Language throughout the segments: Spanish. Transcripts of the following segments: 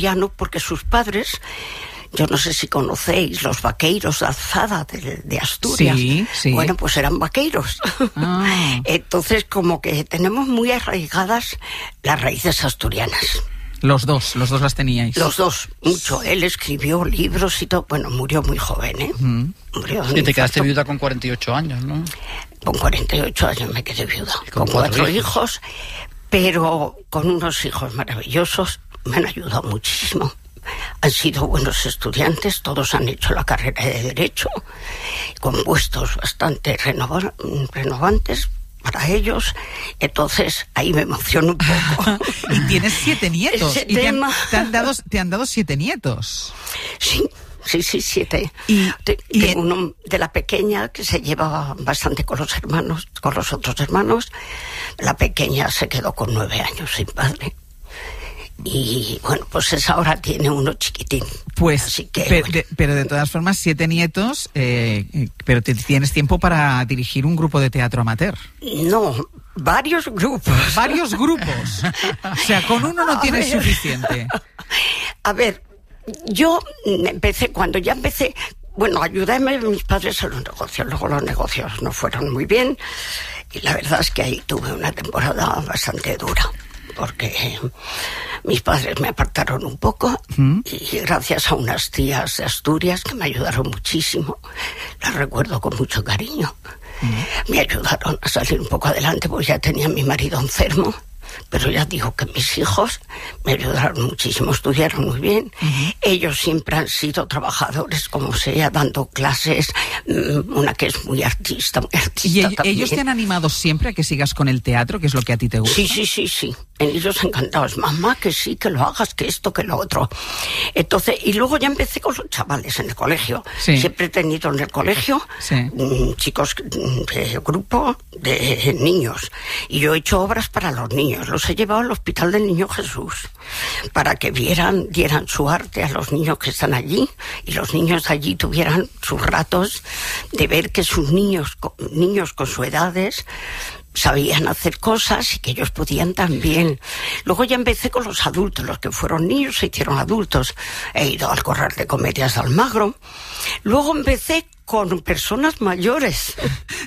asturiano porque sus padres, yo no sé si conocéis los vaqueiros de Alzada de Asturias. Sí. Bueno, pues eran vaqueiros. Entonces, como que tenemos muy arraigadas las raíces asturianas. Los dos las teníais. Los dos, mucho. Él escribió libros y todo. Bueno, murió muy joven, ¿eh? Murió de un Y te quedaste infarto. viuda con 48 años, ¿no? Con 48 años me quedé viuda. Y con Con 4 4 hijos, pero con unos hijos maravillosos. Me han ayudado muchísimo. Han sido buenos estudiantes, todos han hecho la carrera de Derecho, con puestos bastante renovantes para ellos. Entonces, ahí me emociono un poco. Y tienes 7 nietos. Ese Y tema. te han dado 7 nietos. Sí, 7. Y Tengo uno de la pequeña que se llevaba bastante con los hermanos, con los otros hermanos. La pequeña se quedó con 9 años sin padre. Y bueno, pues esa ahora tiene uno chiquitín. Pues, así que, pero de todas formas, 7 nietos, pero tienes tiempo para dirigir un grupo de teatro amateur. No, varios grupos. Varios grupos. O sea, con uno no tienes suficiente. A ver, yo cuando ya empecé, bueno, ayudarme mis padres en los negocios, luego los negocios no fueron muy bien, y la verdad es que ahí tuve una temporada bastante dura, porque mis padres me apartaron un poco y gracias a unas tías de Asturias que me ayudaron muchísimo, las recuerdo con mucho cariño, me ayudaron a salir un poco adelante, porque ya tenía a mi marido enfermo. Pero ya digo que mis hijos me ayudaron muchísimo, estudiaron muy bien. Ellos siempre han sido trabajadores, como sea, dando clases. Una que es muy artista ¿Y también. ellos te han animado siempre a que sigas con el teatro, que es lo que a ti te gusta? Sí. En ellos encantados. Mamá, que sí, que lo hagas, que esto, que lo otro. Entonces, y luego ya empecé con los chavales en el colegio. Sí. Siempre he tenido en el colegio chicos de grupo de niños. Y yo he hecho obras para los niños. Los he llevado al Hospital del Niño Jesús para que dieran su arte a los niños que están allí, y los niños allí tuvieran sus ratos de ver que sus niños con sus edades sabían hacer cosas y que ellos podían también. Luego ya empecé con los adultos, los que fueron niños se hicieron adultos. He ido al Corral de Comedias de Almagro. Luego empecé con personas mayores.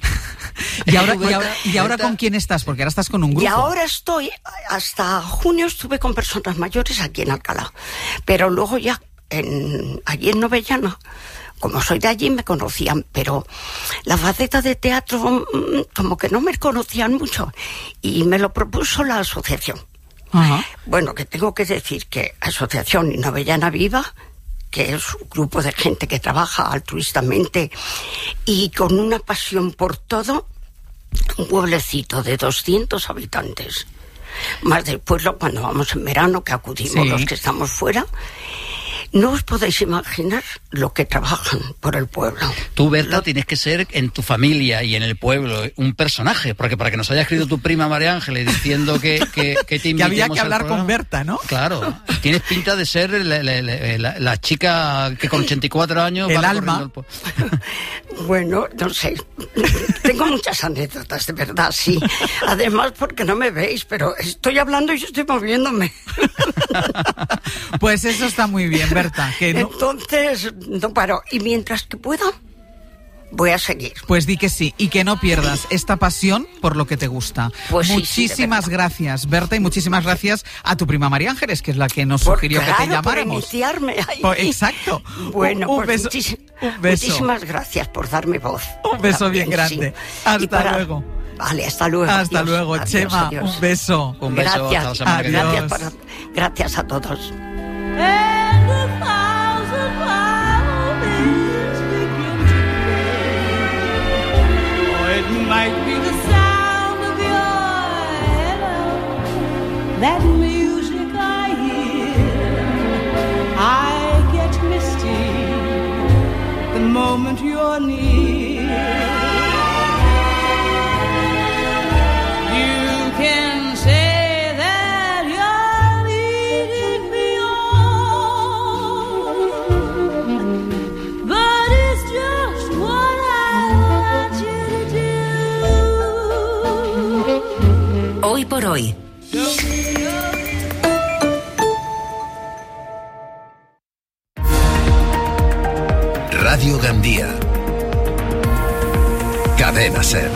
¿Y ahora con quién estás? Porque ahora estás con un grupo. Y ahora hasta junio estuve con personas mayores aquí en Alcalá. Pero luego ya, allí en Novellana, como soy de allí, me conocían, pero la faceta de teatro como que no me conocían mucho, y me lo propuso la asociación. Ajá. Bueno, que tengo que decir que Asociación Novellana Viva, que es un grupo de gente que trabaja altruistamente y con una pasión por todo, un pueblecito de 200 habitantes, más del pueblo cuando vamos en verano, que acudimos los que estamos fuera. No os podéis imaginar lo que trabajan por el pueblo. Tú, Berta, tienes que ser en tu familia y en el pueblo un personaje, porque para que nos haya escrito tu prima María Ángeles diciendo que te invitemos que había que al hablar programa. con Berta, ¿no? Claro, tienes pinta de ser la chica que con 84 años... El va alma. Bueno, no sé. Tengo muchas anécdotas, de verdad, sí. Además, porque no me veis, pero estoy hablando y yo estoy moviéndome. Pues eso está muy bien, Berta. Que no... Entonces, no paro. Y mientras que pueda, voy a seguir. Pues di que sí, y que no pierdas esta pasión por lo que te gusta. Pues muchísimas gracias, Berta, y muchísimas gracias a tu prima María Ángeles, que es la que nos sugirió que te llamáramos. Por iniciarme ahí. Exacto. Bueno, un pues beso. muchísimas gracias por darme voz. Un beso bien grande. Hasta luego. Vale, hasta luego. Hasta adiós, luego, adiós, Chema. adiós. Un beso. Un beso. Gracias, Hasta la semana que viene. gracias a todos. And a thousand violins begin to play. Or it might be the sound of your hello, that music I hear. I get misty the moment you're near. You can say that you're leading me on, but it's just what I want you to do. Hoy por hoy. Radio Gandía. Cadena SER.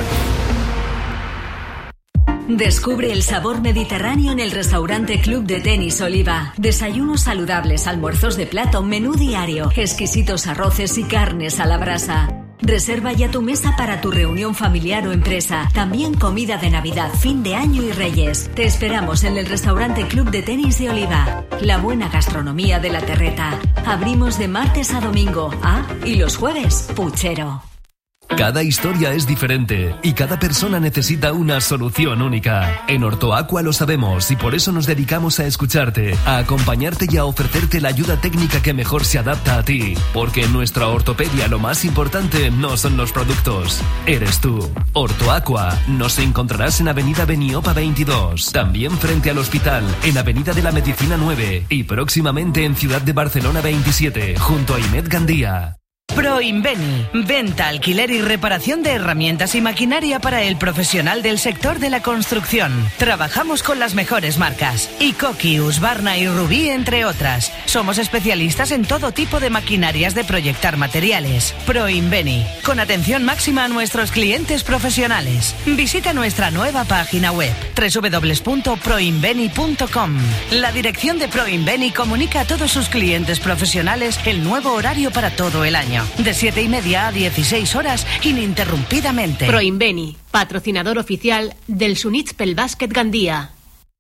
Descubre el sabor mediterráneo en el restaurante Club de Tenis Oliva. Desayunos saludables, almuerzos de plato, menú diario, exquisitos arroces y carnes a la brasa. Reserva ya tu mesa para tu reunión familiar o empresa. También comida de Navidad, fin de año y Reyes. Te esperamos en el restaurante Club de Tenis de Oliva. La buena gastronomía de la terreta. Abrimos de martes a domingo. Y los jueves, puchero. Cada historia es diferente y cada persona necesita una solución única. En Ortoaqua lo sabemos y por eso nos dedicamos a escucharte, a acompañarte y a ofrecerte la ayuda técnica que mejor se adapta a ti. Porque en nuestra ortopedia lo más importante no son los productos, eres tú. Ortoaqua nos encontrarás en Avenida Beniopa 22, también frente al hospital, en Avenida de la Medicina 9 y próximamente en Ciudad de Barcelona 27, junto a Imed Gandía. Proinveni, venta, alquiler y reparación de herramientas y maquinaria para el profesional del sector de la construcción. Trabajamos con las mejores marcas, Ikoki, Husqvarna y Rubí, entre otras. Somos especialistas en todo tipo de maquinarias de proyectar materiales. Proinveni, con atención máxima a nuestros clientes profesionales. Visita nuestra nueva página web, www.proinveni.com. La dirección de Proinveni comunica a todos sus clientes profesionales el nuevo horario para todo el año. De 7:30 a 16 horas, ininterrumpidamente. Proinveni, patrocinador oficial del Sunits pel Bàsquet Gandía.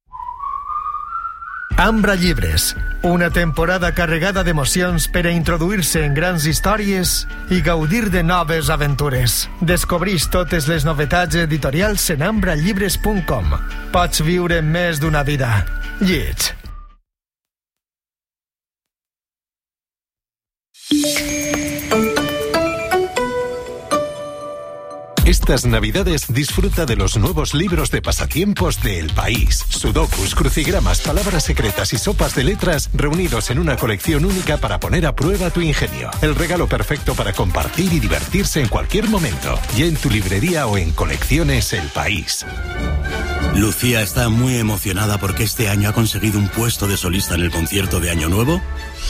Ambra Llibres, una temporada carregada d'emocions per a introduir-se en grans històries i gaudir de noves aventures. Descobreix totes les novetats editorials en ambrallibres.com. Pots viure més d'una vida. Lleig. Estas Navidades disfruta de los nuevos libros de pasatiempos de El País. Sudokus, crucigramas, palabras secretas y sopas de letras reunidos en una colección única para poner a prueba tu ingenio. El regalo perfecto para compartir y divertirse en cualquier momento. Ya en tu librería o en Colecciones El País. Lucía está muy emocionada porque este año ha conseguido un puesto de solista en el concierto de Año Nuevo.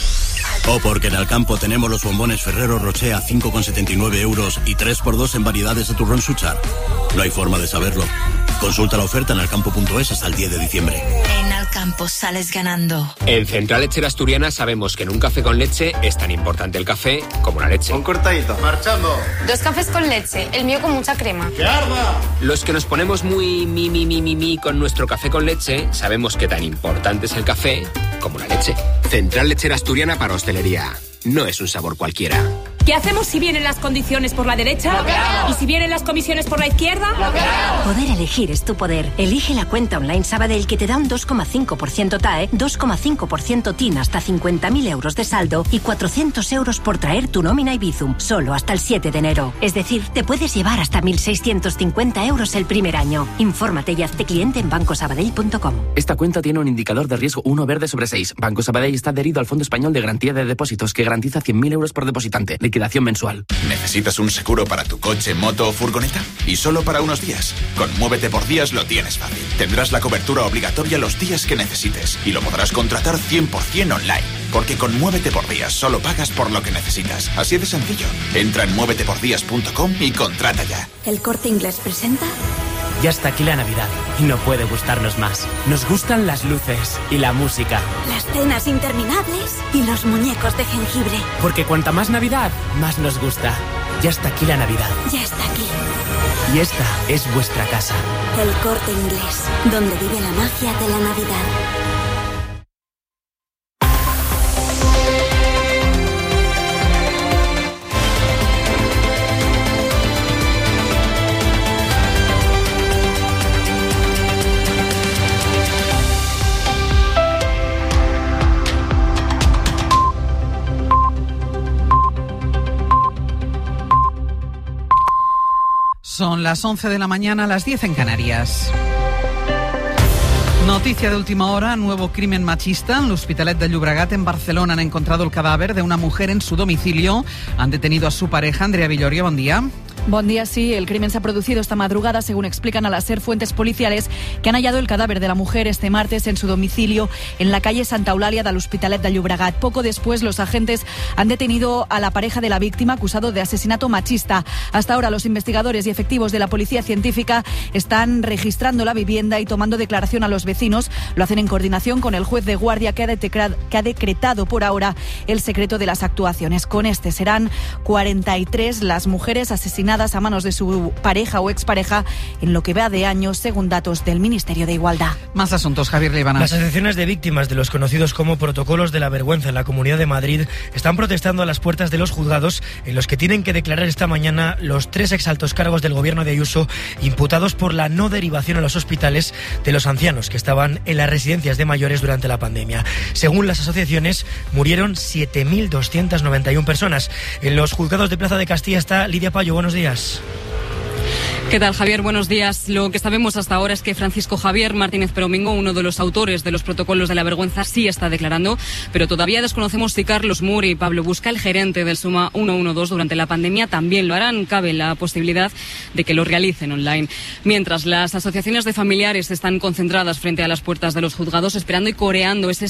O porque en Alcampo tenemos los bombones Ferrero Rocher a 5,79 euros y 3x2 en variedades de turrón Suchar. No hay forma de saberlo. Consulta la oferta en alcampo.es hasta el 10 de diciembre. En Alcampo sales ganando. En Central Lechera Asturiana sabemos que en un café con leche es tan importante el café como la leche. Un cortadito. Marchando. 2 cafés con leche, el mío con mucha crema. ¡Que arda! Los que nos ponemos muy mi con nuestro café con leche sabemos que tan importante es el café como la leche. Central Lechera Asturiana para hostelería. No es un sabor cualquiera. ¿Qué hacemos si vienen las condiciones por la derecha? ¿Y si vienen las comisiones por la izquierda? Poder elegir es tu poder. Elige la cuenta online Sabadell que te da un 2,5% TAE, 2,5% TIN hasta 50.000 euros de saldo y 400 euros por traer tu nómina y Bizum, solo hasta el 7 de enero. Es decir, te puedes llevar hasta 1.650 euros el primer año. Infórmate y hazte cliente en bancosabadell.com. Esta cuenta tiene un indicador de riesgo 1 verde sobre 6. Banco Sabadell está adherido al Fondo Español de Garantía de Depósitos que garantiza 100.000 euros por depositante. Liquidación mensual. ¿Necesitas un seguro para tu coche, moto o furgoneta? Y solo para unos días. Con Muévete por Días lo tienes fácil. Tendrás la cobertura obligatoria los días que necesites y lo podrás contratar 100% online. Porque con Muévete por Días solo pagas por lo que necesitas. Así de sencillo. Entra en muévetepordías.com y contrata ya. ¿El Corte Inglés presenta? Ya está aquí la Navidad y no puede gustarnos más. Nos gustan las luces y la música. Las cenas interminables y los muñecos de jengibre. Porque cuanta más Navidad, más nos gusta. Ya está aquí la Navidad. Ya está aquí. Y esta es vuestra casa. El Corte Inglés, donde vive la magia de la Navidad. Son las 11 de la mañana, las 10 en Canarias. Noticia de última hora, nuevo crimen machista. En l'Hospitalet de Llobregat, en Barcelona, han encontrado el cadáver de una mujer en su domicilio. Han detenido a su pareja, Andrea Villorio, buen día. Buen día, sí. El crimen se ha producido esta madrugada, según explican a la SER fuentes policiales, que han hallado el cadáver de la mujer este martes en su domicilio en la calle Santa Eulàlia de l'Hospitalet de Llobregat. Poco después, los agentes han detenido a la pareja de la víctima, acusado de asesinato machista. Hasta ahora, los investigadores y efectivos de la policía científica están registrando la vivienda y tomando declaración a los vecinos. Lo hacen en coordinación con el juez de guardia que ha decretado por ahora el secreto de las actuaciones. Con este serán 43 las mujeres asesinadas a manos de su pareja o expareja en lo que va de año, según datos del Ministerio de Igualdad. Más asuntos, Javier Líbana. Las asociaciones de víctimas de los conocidos como protocolos de la vergüenza en la Comunidad de Madrid están protestando a las puertas de los juzgados en los que tienen que declarar esta mañana los 3 exaltos cargos del gobierno de Ayuso imputados por la no derivación a los hospitales de los ancianos que estaban en las residencias de mayores durante la pandemia. Según las asociaciones, murieron 7.291 personas. En los juzgados de Plaza de Castilla está Lidia Payo. Buenos días. ¿Qué tal, Javier? Buenos días. Lo que sabemos hasta ahora es que Francisco Javier Martínez Peromingo, uno de los autores de los protocolos de la vergüenza, sí está declarando, pero todavía desconocemos si Carlos Mur y Pablo Busca, el gerente del Suma 112 durante la pandemia, también lo harán. Cabe la posibilidad de que lo realicen online. Mientras, las asociaciones de familiares están concentradas frente a las puertas de los juzgados, esperando y coreando ese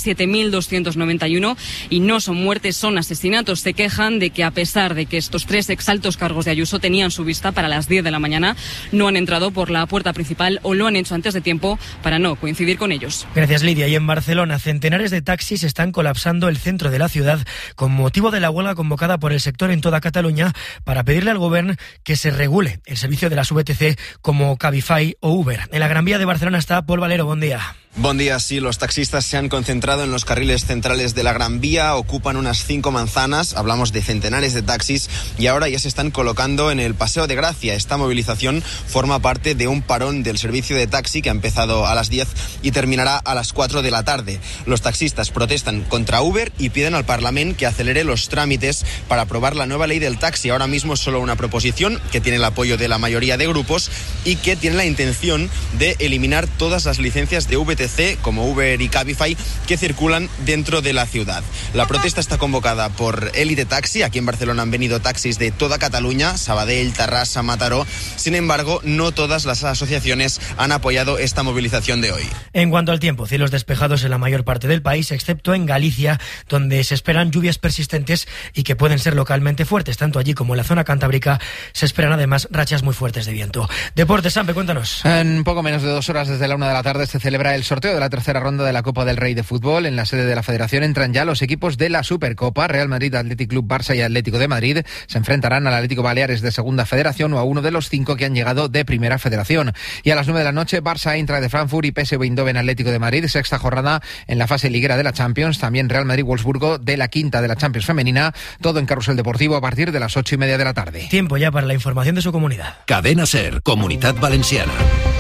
7.291, y no son muertes, son asesinatos. Se quejan de que, a pesar de que estos 3 exaltos cargos de Ayuso tenían su vista para las 10 de la mañana, no han entrado por la puerta principal o lo han hecho antes de tiempo para no coincidir con ellos. Gracias, Lidia. Y en Barcelona, centenares de taxis están colapsando el centro de la ciudad con motivo de la huelga convocada por el sector en toda Cataluña para pedirle al gobierno que se regule el servicio de las VTC como Cabify o Uber. En la Gran Vía de Barcelona está Paul Valero. Buen día. Buen día, sí, los taxistas se han concentrado en los carriles centrales de la Gran Vía, ocupan unas 5 manzanas, hablamos de centenares de taxis, y ahora ya se están colocando en el Paseo de Gracia. Esta movilización forma parte de un parón del servicio de taxi que ha empezado a las 10 y terminará a las 4 de la tarde. Los taxistas protestan contra Uber y piden al Parlamento que acelere los trámites para aprobar la nueva ley del taxi. Ahora mismo es solo una proposición que tiene el apoyo de la mayoría de grupos y que tiene la intención de eliminar todas las licencias de VTC como Uber y Cabify que circulan dentro de la ciudad. La protesta está convocada por Elite Taxi. Aquí en Barcelona han venido taxis de toda Cataluña, Sabadell, Tarrasa, Mataró. Sin embargo, no todas las asociaciones han apoyado esta movilización de hoy. En cuanto al tiempo, cielos despejados en la mayor parte del país, excepto en Galicia, donde se esperan lluvias persistentes y que pueden ser localmente fuertes. Tanto allí como en la zona cantábrica se esperan además rachas muy fuertes de viento. Deportes, Sampe, cuéntanos. En poco menos de 2 horas desde la 1 de la tarde se celebra el sorteo de la tercera ronda de la Copa del Rey de Fútbol. En la sede de la Federación entran ya los equipos de la Supercopa. Real Madrid, Athletic Club, Barça y Atlético de Madrid se enfrentarán al Atlético Baleares de Segunda Federación o a uno de los 5 que han llegado de Primera Federación. Y a las 9 de la noche, Barça, Eintracht de Frankfurt y PSV Eindhoven, Atlético de Madrid. Sexta jornada en la fase liguera de la Champions. También Real Madrid, Wolfsburgo de la quinta de la Champions femenina. Todo en Carrusel Deportivo a partir de las 8:30 de la tarde. Tiempo ya para la información de su comunidad. Cadena SER, Comunitat Valenciana.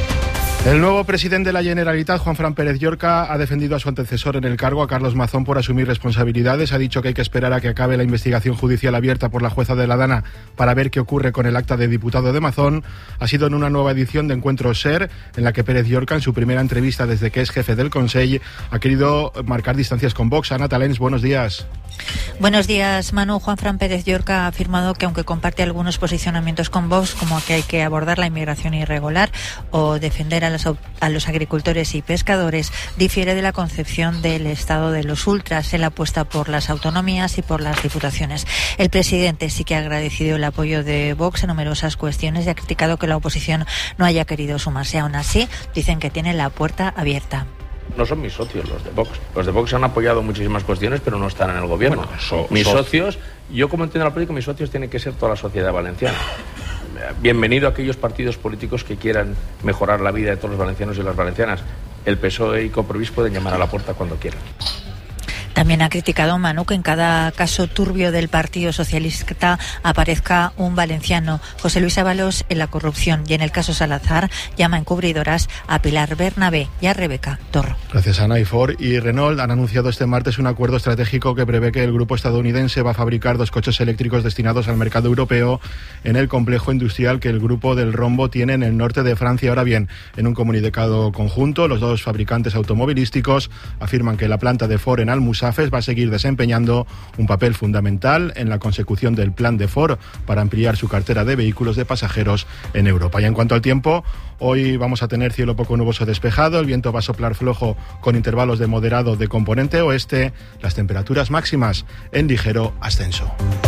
El nuevo presidente de la Generalitat, Juanfran Pérez Llorca, ha defendido a su antecesor en el cargo, a Carlos Mazón, por asumir responsabilidades. Ha dicho que hay que esperar a que acabe la investigación judicial abierta por la jueza de la Dana para ver qué ocurre con el acta de diputado de Mazón. Ha sido en una nueva edición de Encuentro SER, en la que Pérez Llorca, en su primera entrevista desde que es jefe del Consell, ha querido marcar distancias con Vox. Ana Talens, buenos días. Buenos días, Manu. Juanfran Pérez Llorca ha afirmado que aunque comparte algunos posicionamientos con Vox, como que hay que abordar la inmigración irregular o defender a los agricultores y pescadores, difiere de la concepción del Estado de los ultras. Él apuesta por las autonomías y por las diputaciones. El presidente sí que ha agradecido el apoyo de Vox en numerosas cuestiones y ha criticado que la oposición no haya querido sumarse. Aún así, dicen que tiene la puerta abierta. No son mis socios los de Vox. Los de Vox han apoyado muchísimas cuestiones, pero no están en el gobierno. Mis socios, yo como entiendo la política, mis socios tienen que ser toda la sociedad valenciana. Bienvenido a aquellos partidos políticos que quieran mejorar la vida de todos los valencianos y las valencianas. El PSOE y Compromís pueden llamar a la puerta cuando quieran. También ha criticado Manu que en cada caso turbio del Partido Socialista aparezca un valenciano. José Luis Ábalos en la corrupción, y en el caso Salazar llama encubridoras a Pilar Bernabé y a Rebeca Torro. Gracias, Ana. Y Ford y Renault han anunciado este martes un acuerdo estratégico que prevé que el grupo estadounidense va a fabricar 2 coches eléctricos destinados al mercado europeo en el complejo industrial que el grupo del Rombo tiene en el norte de Francia. Ahora bien, en un comunicado conjunto, los 2 fabricantes automovilísticos afirman que la planta de Ford en Almusafes va a seguir desempeñando un papel fundamental en la consecución del plan de Ford para ampliar su cartera de vehículos de pasajeros en Europa. Y en cuanto al tiempo, hoy vamos a tener cielo poco nuboso despejado, el viento va a soplar flojo con intervalos de moderado de componente oeste, las temperaturas máximas en ligero ascenso.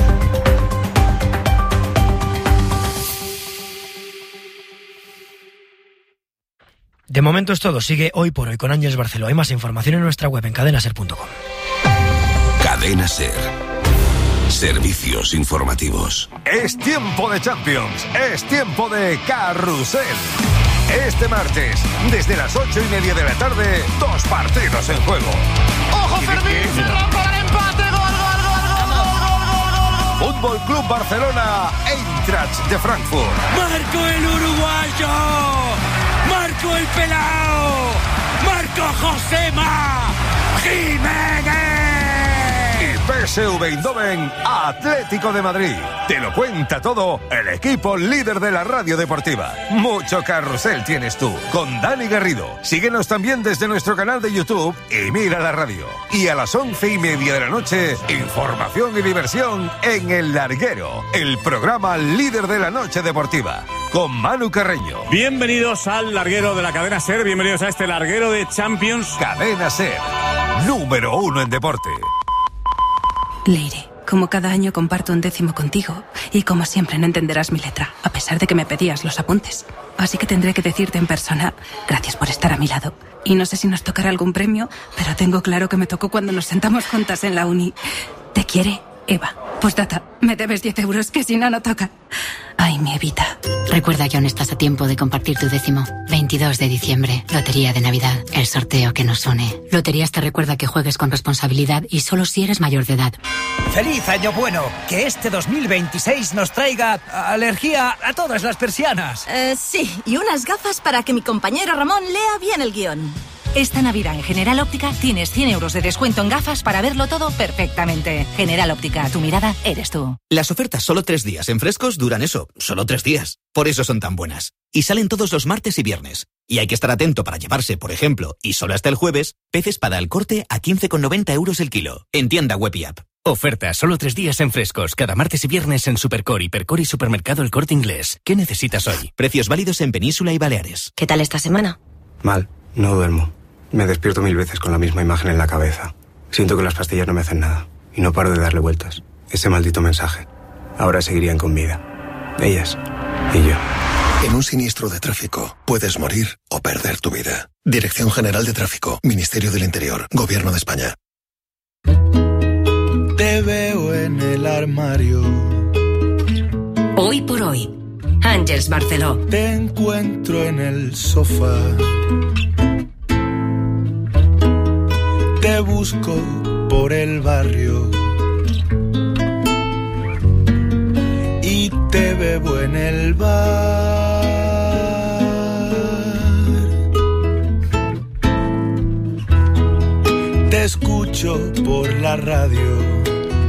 De momento es todo. Sigue Hoy por Hoy con Ángeles Barceló. Hay más información en nuestra web en cadenaser.com. Cadena Ser. Servicios informativos. Es tiempo de Champions. Es tiempo de Carrusel. Este martes, desde las 8:30 de la tarde, 2 partidos en juego. ¡Ojo, Fermín! ¡Se rompe el empate! ¡Gol, gol, gol, gol, gol, gol, gol! Fútbol Club Barcelona, Eintracht de Frankfurt. ¡Marco el uruguayo! ¡Marco el pelao! ¡Marco Josema Jiménez! Y PSV Eindhoven, Atlético de Madrid. Te lo cuenta todo el equipo líder de la radio deportiva. Mucho carrusel tienes tú, con Dani Garrido. Síguenos también desde nuestro canal de YouTube y mira la radio. Y a las 11:30 de la noche, información y diversión en El Larguero, el programa líder de la noche deportiva, con Manu Carreño. Bienvenidos al Larguero de la cadena SER, bienvenidos a este Larguero de Champions. Cadena SER, número 1 en deporte. Leire, como cada año comparto un décimo contigo y como siempre no entenderás mi letra, a pesar de que me pedías los apuntes. Así que tendré que decirte en persona, gracias por estar a mi lado. Y no sé si nos tocará algún premio, pero tengo claro que me tocó cuando nos sentamos juntas en la uni. Te quiere, Eva. Postdata, me debes 10 euros, que si no, no toca. Ay, mi Evita. Recuerda que aún estás a tiempo de compartir tu décimo. 22 de diciembre, Lotería de Navidad, el sorteo que nos une. Loterías te recuerda que juegues con responsabilidad y solo si eres mayor de edad. ¡Feliz Año Bueno! Que este 2026 nos traiga alergia a todas las persianas. Sí, y unas gafas para que mi compañero Ramón lea bien el guión. Esta Navidad en General Óptica tienes 100 euros de descuento en gafas para verlo todo perfectamente. General Óptica, tu mirada eres tú. Las ofertas solo 3 días en Frescos duran eso, solo 3 días. Por eso son tan buenas. Y salen todos los martes y viernes. Y hay que estar atento para llevarse, por ejemplo, y solo hasta el jueves, pez espada al corte a 15,90 euros el kilo. En tienda web y app. Oferta solo 3 días en Frescos, cada martes y viernes en Supercor, Hipercor y Supermercado El Corte Inglés. ¿Qué necesitas hoy? Precios válidos en Península y Baleares. ¿Qué tal esta semana? Mal, no duermo. Me despierto 1000 veces con la misma imagen en la cabeza. Siento que las pastillas no me hacen nada y no paro de darle vueltas. Ese maldito mensaje. Ahora seguirían con vida. Ellas y yo. En un siniestro de tráfico puedes morir o perder tu vida. Dirección General de Tráfico, Ministerio del Interior, Gobierno de España. Te veo en el armario. Hoy por hoy, Ángeles Barceló. Te encuentro en el sofá. Te busco por el barrio y te bebo en el bar. Te escucho por la radio.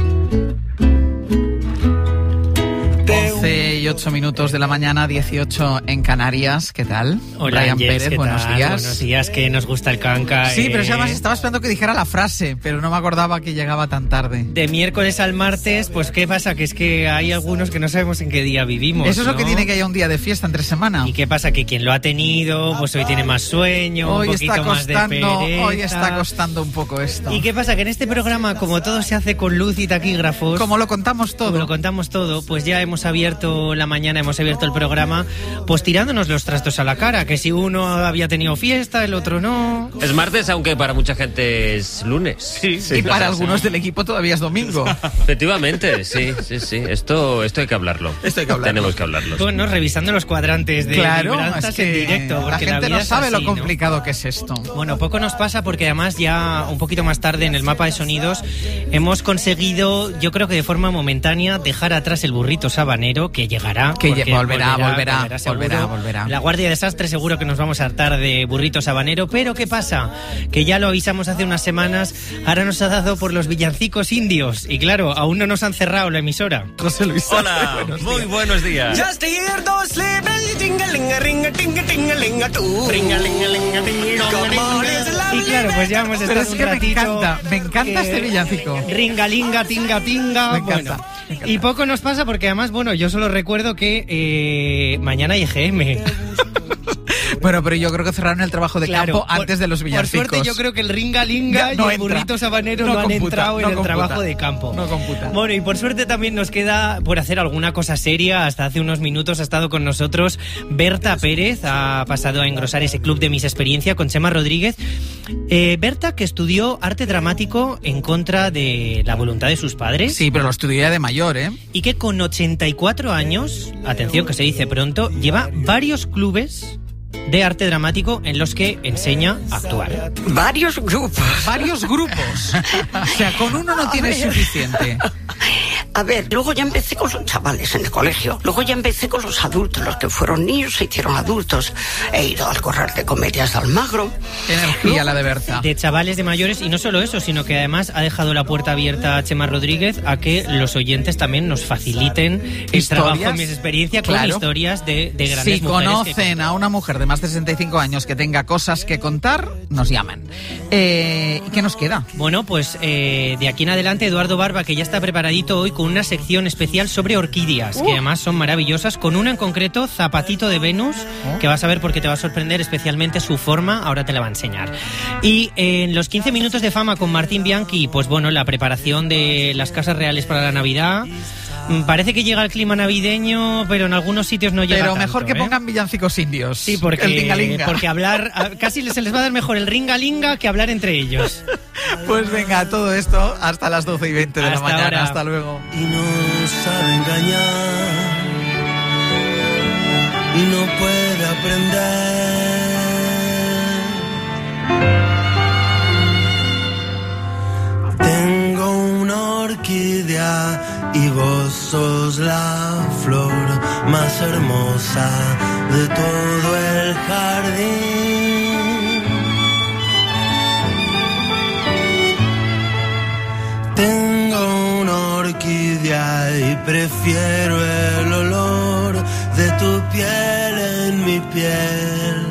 11 y 8 minutos de la mañana, 18 en Canarias. ¿Qué tal? Hola, Brian Ángeles, Pérez, ¿qué buenos tal? días. Buenos días, que nos gusta el canca. Sí, pero además estaba esperando que dijera la frase, pero no me acordaba que llegaba tan tarde. De miércoles al martes, pues ¿qué pasa? Que es que hay algunos que no sabemos en qué día vivimos. Eso es ¿no? lo que tiene que haya un día de fiesta entre semana. ¿Y qué pasa? Que quien lo ha tenido, pues hoy tiene más sueño, Hoy un poquito está costando, más de pereza. hoy está costando un poco esto. ¿Y qué pasa? Que en este programa, como todo se hace con luz y taquígrafos, como lo contamos todo, pues ya hemos abierto la la mañana hemos abierto el programa pues tirándonos los trastos a la cara, que si uno había tenido fiesta, el otro no. Es martes, aunque para mucha gente es lunes. Sí. Y para algunos del equipo todavía es domingo. Efectivamente, sí. Esto hay que hablarlo. Tenemos que hablarlo. Bueno, revisando los cuadrantes de Libranzas es que en directo. La gente no sabe lo complicado que es esto. Bueno, poco nos pasa porque además ya un poquito más tarde en el mapa de sonidos hemos conseguido, yo creo que de forma momentánea, dejar atrás el burrito sabanero, que llegará. Que volverá. La Guardia de Desastre seguro que nos vamos a hartar de burrito sabanero, pero ¿qué pasa? Que ya lo avisamos hace unas semanas, ahora nos ha dado por los villancicos indios y claro, aún no nos han cerrado la emisora. José Luis. Hola, muy buenos días. Just a year, don't sleep, y claro, pues ya hemos estado un ratito. Me encanta este villancico. Ringalinga, tinga, tinga. Me encanta. Y poco nos pasa porque además, yo solo recuerdo que mañana hay EGM. Bueno, pero yo creo que cerraron el trabajo de campo antes de los villancicos. Por suerte yo creo que el ringa-linga y el burrito sabanero no han entrado en el trabajo de campo. No computa. Bueno, y por suerte también nos queda por hacer alguna cosa seria. Hasta hace unos minutos ha estado con nosotros Berta Pérez, ha pasado a engrosar ese club de Miss Experiencia con Chema Rodríguez. Berta, que estudió arte dramático en contra de la voluntad de sus padres. Sí, pero lo estudió ya de mayor, ¿eh? Y que con 84 años, atención que se dice pronto, lleva varios clubes de arte dramático en los que enseña a actuar. Varios grupos. O sea, con uno no tienes suficiente. A ver, luego ya empecé con los chavales en el colegio. Luego ya empecé con los adultos. Los que fueron niños se hicieron adultos. He ido al correr de comedias de Almagro. Energía la de Berta. De chavales, de mayores, y no solo eso, sino que además ha dejado la puerta abierta a Chema Rodríguez a que los oyentes también nos faciliten el trabajo en Miss Experiencia con historias de grandes mujeres. Si conocen a una mujer de más de 65 años que tenga cosas que contar, nos llaman. ¿Y qué nos queda? Bueno, pues de aquí en adelante Eduardo Barba, que ya está preparadito hoy con una sección especial sobre orquídeas, que además son maravillosas, con una en concreto, Zapatito de Venus, que vas a ver porque te va a sorprender especialmente su forma, ahora te la va a enseñar. Y en los 15 minutos de fama con Martín Bianchi, pues bueno, la preparación de las casas reales para la Navidad. Parece que llega el clima navideño, pero en algunos sitios no llega Pero mejor tanto, que pongan villancicos indios. Sí, porque, el ringalinga. Porque hablar, casi se les va a dar mejor el ringalinga que hablar entre ellos. Pues venga, todo esto hasta las 12:20 de la mañana. Ahora. Hasta luego. Y no sabe engañar y no puede aprender. Tengo una orquídea y vos sos la flor más hermosa de todo el jardín. Tengo una orquídea y prefiero el olor de tu piel en mi piel.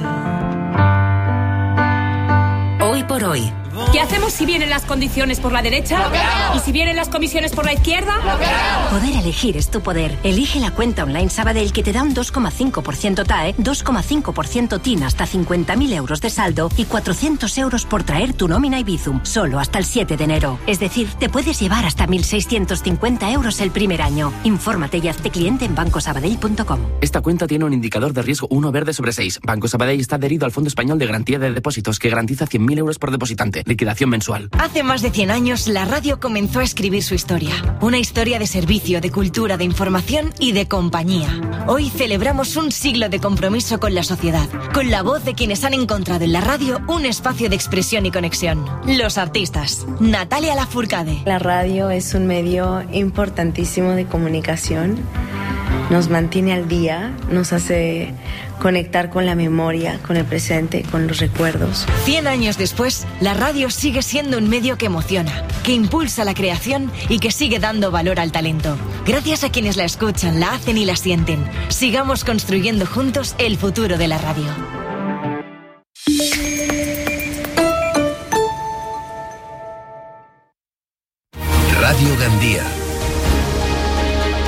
Hoy por hoy. ¿Qué hacemos si vienen las condiciones por la derecha? ¿Y si vienen las comisiones por la izquierda? Poder elegir es tu poder. Elige la cuenta online Sabadell que te da un 2,5% TAE, 2,5% TIN hasta 50.000 euros de saldo y 400 euros por traer tu nómina y Bizum, solo hasta el 7 de enero. Es decir, te puedes llevar hasta 1.650 euros el primer año. Infórmate y hazte cliente en bancosabadell.com. Esta cuenta tiene un indicador de riesgo 1 verde sobre 6. Banco Sabadell está adherido al Fondo Español de Garantía de Depósitos, que garantiza 100.000 euros por depositante. Liquidación mensual. Hace más de 100 años, la radio comenzó a escribir su historia. Una historia de servicio, de cultura, de información y de compañía. Hoy celebramos un siglo de compromiso con la sociedad, con la voz de quienes han encontrado en la radio un espacio de expresión y conexión. Los artistas. Natalia Lafourcade. La radio es un medio importantísimo de comunicación. Nos mantiene al día, nos hace conectar con la memoria, con el presente, con los recuerdos. 100 años después, la radio sigue siendo un medio que emociona, que impulsa la creación y que sigue dando valor al talento. Gracias a quienes la escuchan, la hacen y la sienten. Sigamos construyendo juntos el futuro de la radio. Radio Gandía.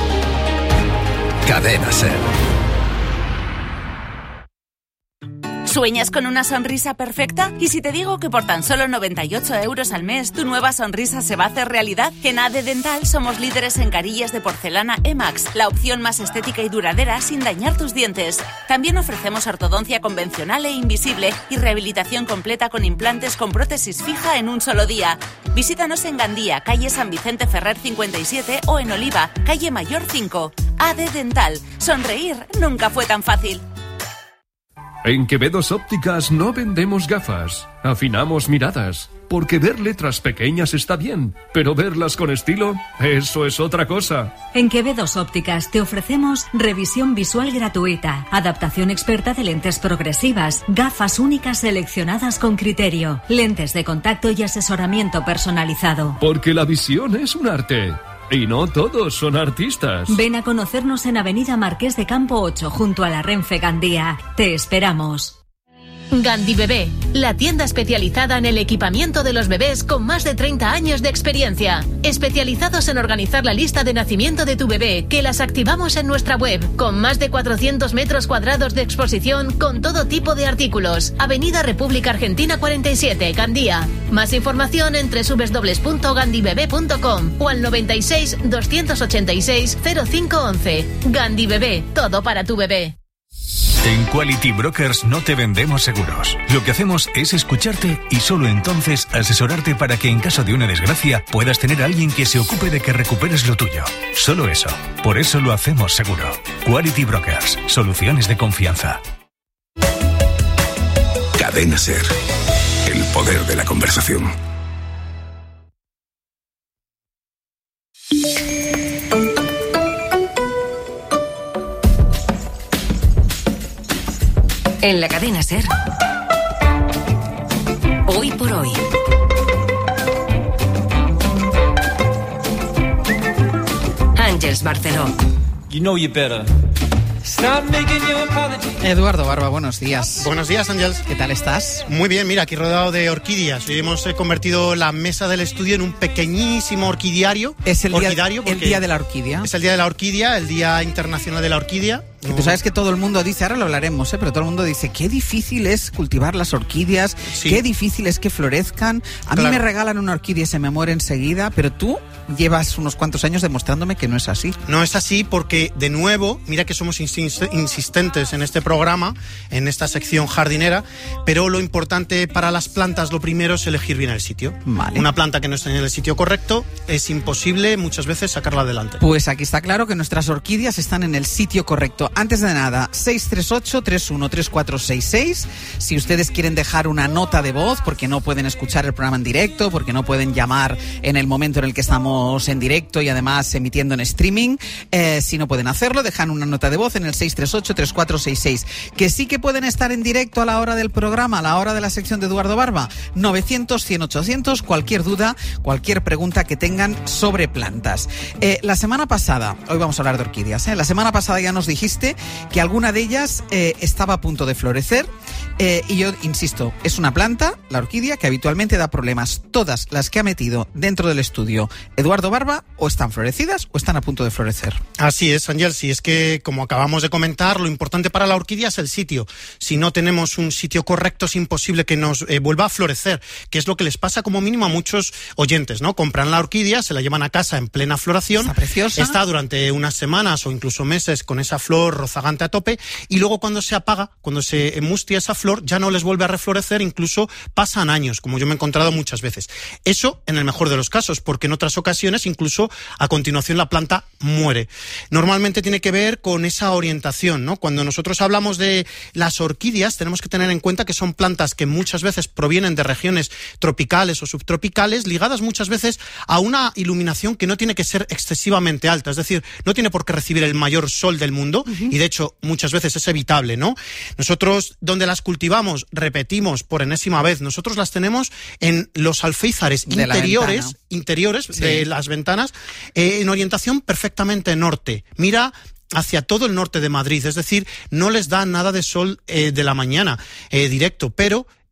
Cadena Ser. ¿Sueñas con una sonrisa perfecta? ¿Y si te digo que por tan solo 98 € al mes tu nueva sonrisa se va a hacer realidad? En AD Dental somos líderes en carillas de porcelana Emax, la opción más estética y duradera sin dañar tus dientes. También ofrecemos ortodoncia convencional e invisible y rehabilitación completa con implantes con prótesis fija en un solo día. Visítanos en Gandía, calle San Vicente Ferrer 57 o en Oliva, calle Mayor 5. AD Dental. Sonreír nunca fue tan fácil. En Quevedos Ópticas no vendemos gafas, afinamos miradas. Porque ver letras pequeñas está bien, pero verlas con estilo, eso es otra cosa. En Quevedos Ópticas te ofrecemos revisión visual gratuita, adaptación experta de lentes progresivas, gafas únicas seleccionadas con criterio, lentes de contacto y asesoramiento personalizado. Porque la visión es un arte. Y no todos son artistas. Ven a conocernos en Avenida Marqués de Campo 8, junto a la Renfe Gandía. Te esperamos. Gandhi Bebé, la tienda especializada en el equipamiento de los bebés con más de 30 años de experiencia. Especializados en organizar la lista de nacimiento de tu bebé, que las activamos en nuestra web, con más de 400 metros cuadrados de exposición con todo tipo de artículos. Avenida República Argentina 47, Gandía. Más información en www.gandibebé.com o al 96 286 0511. Gandhi Bebé, todo para tu bebé. En Quality Brokers no te vendemos seguros. Lo que hacemos es escucharte y solo entonces asesorarte para que en caso de una desgracia puedas tener a alguien que se ocupe de que recuperes lo tuyo. Solo eso. Por eso lo hacemos seguro. Quality Brokers. Soluciones de confianza. Cadena SER. El poder de la conversación. En la cadena SER, hoy por hoy. Ángeles Barceló. You know you better. Eduardo Barba, buenos días. Buenos días, Ángeles. ¿Qué tal estás? Muy bien, mira, aquí rodeado de orquídeas. Hoy hemos convertido la mesa del estudio en un pequeñísimo orquidiario. Es el día de la orquídea. Es el día de la orquídea, el Día Internacional de la Orquídea. Y tú sabes que todo el mundo dice, ahora lo hablaremos, pero todo el mundo dice, qué difícil es cultivar las orquídeas, sí. Qué difícil es que florezcan. A mí me regalan una orquídea y se me muere enseguida, pero tú llevas unos cuantos años demostrándome que no es así. No es así porque, de nuevo, mira que somos insistentes en este programa, en esta sección jardinera, pero lo importante para las plantas, lo primero es elegir bien el sitio. Vale. Una planta que no esté en el sitio correcto es imposible muchas veces sacarla adelante. Pues aquí está claro que nuestras orquídeas están en el sitio correcto. Antes de nada, 638-313466. Si ustedes quieren dejar una nota de voz, porque no pueden escuchar el programa en directo, porque no pueden llamar en el momento en el que estamos en directo y además emitiendo en streaming, si no pueden hacerlo, dejan una nota de voz en el 638-3466. Que sí que pueden estar en directo a la hora del programa, a la hora de la sección de Eduardo Barba, 900-100-800, cualquier duda, cualquier pregunta que tengan sobre plantas. La semana pasada, hoy vamos a hablar de orquídeas, la semana pasada ya nos dijiste que alguna de ellas estaba a punto de florecer, y yo insisto, es una planta, la orquídea, que habitualmente da problemas. Todas las que ha metido dentro del estudio Eduardo Barba o están florecidas o están a punto de florecer. Así es, Ángel, si es que, como acabamos de comentar, lo importante para la orquídea es el sitio. Si no tenemos un sitio correcto, es imposible que nos vuelva a florecer, que es lo que les pasa como mínimo a muchos oyentes, ¿no? Compran la orquídea, se la llevan a casa en plena floración, está preciosa, está durante unas semanas o incluso meses con esa flor rozagante a tope, y luego cuando se apaga, cuando se mustia esa flor, ya no les vuelve a reflorecer, incluso pasan años, como yo me he encontrado muchas veces. Eso en el mejor de los casos, porque en otras ocasiones incluso a continuación la planta muere. Normalmente tiene que ver con esa orientación, ¿no? Cuando nosotros hablamos de las orquídeas, tenemos que tener en cuenta que son plantas que muchas veces provienen de regiones tropicales o subtropicales, ligadas muchas veces a una iluminación que no tiene que ser excesivamente alta, es decir, no tiene por qué recibir el mayor sol del mundo, y de hecho muchas veces es evitable, ¿no? Nosotros, donde las cultivamos, repetimos por enésima vez, nosotros las tenemos en los alféizares interiores sí, de las ventanas, en orientación perfectamente norte. Mira hacia todo el norte de Madrid, es decir, no les da nada de sol de la mañana directo, pero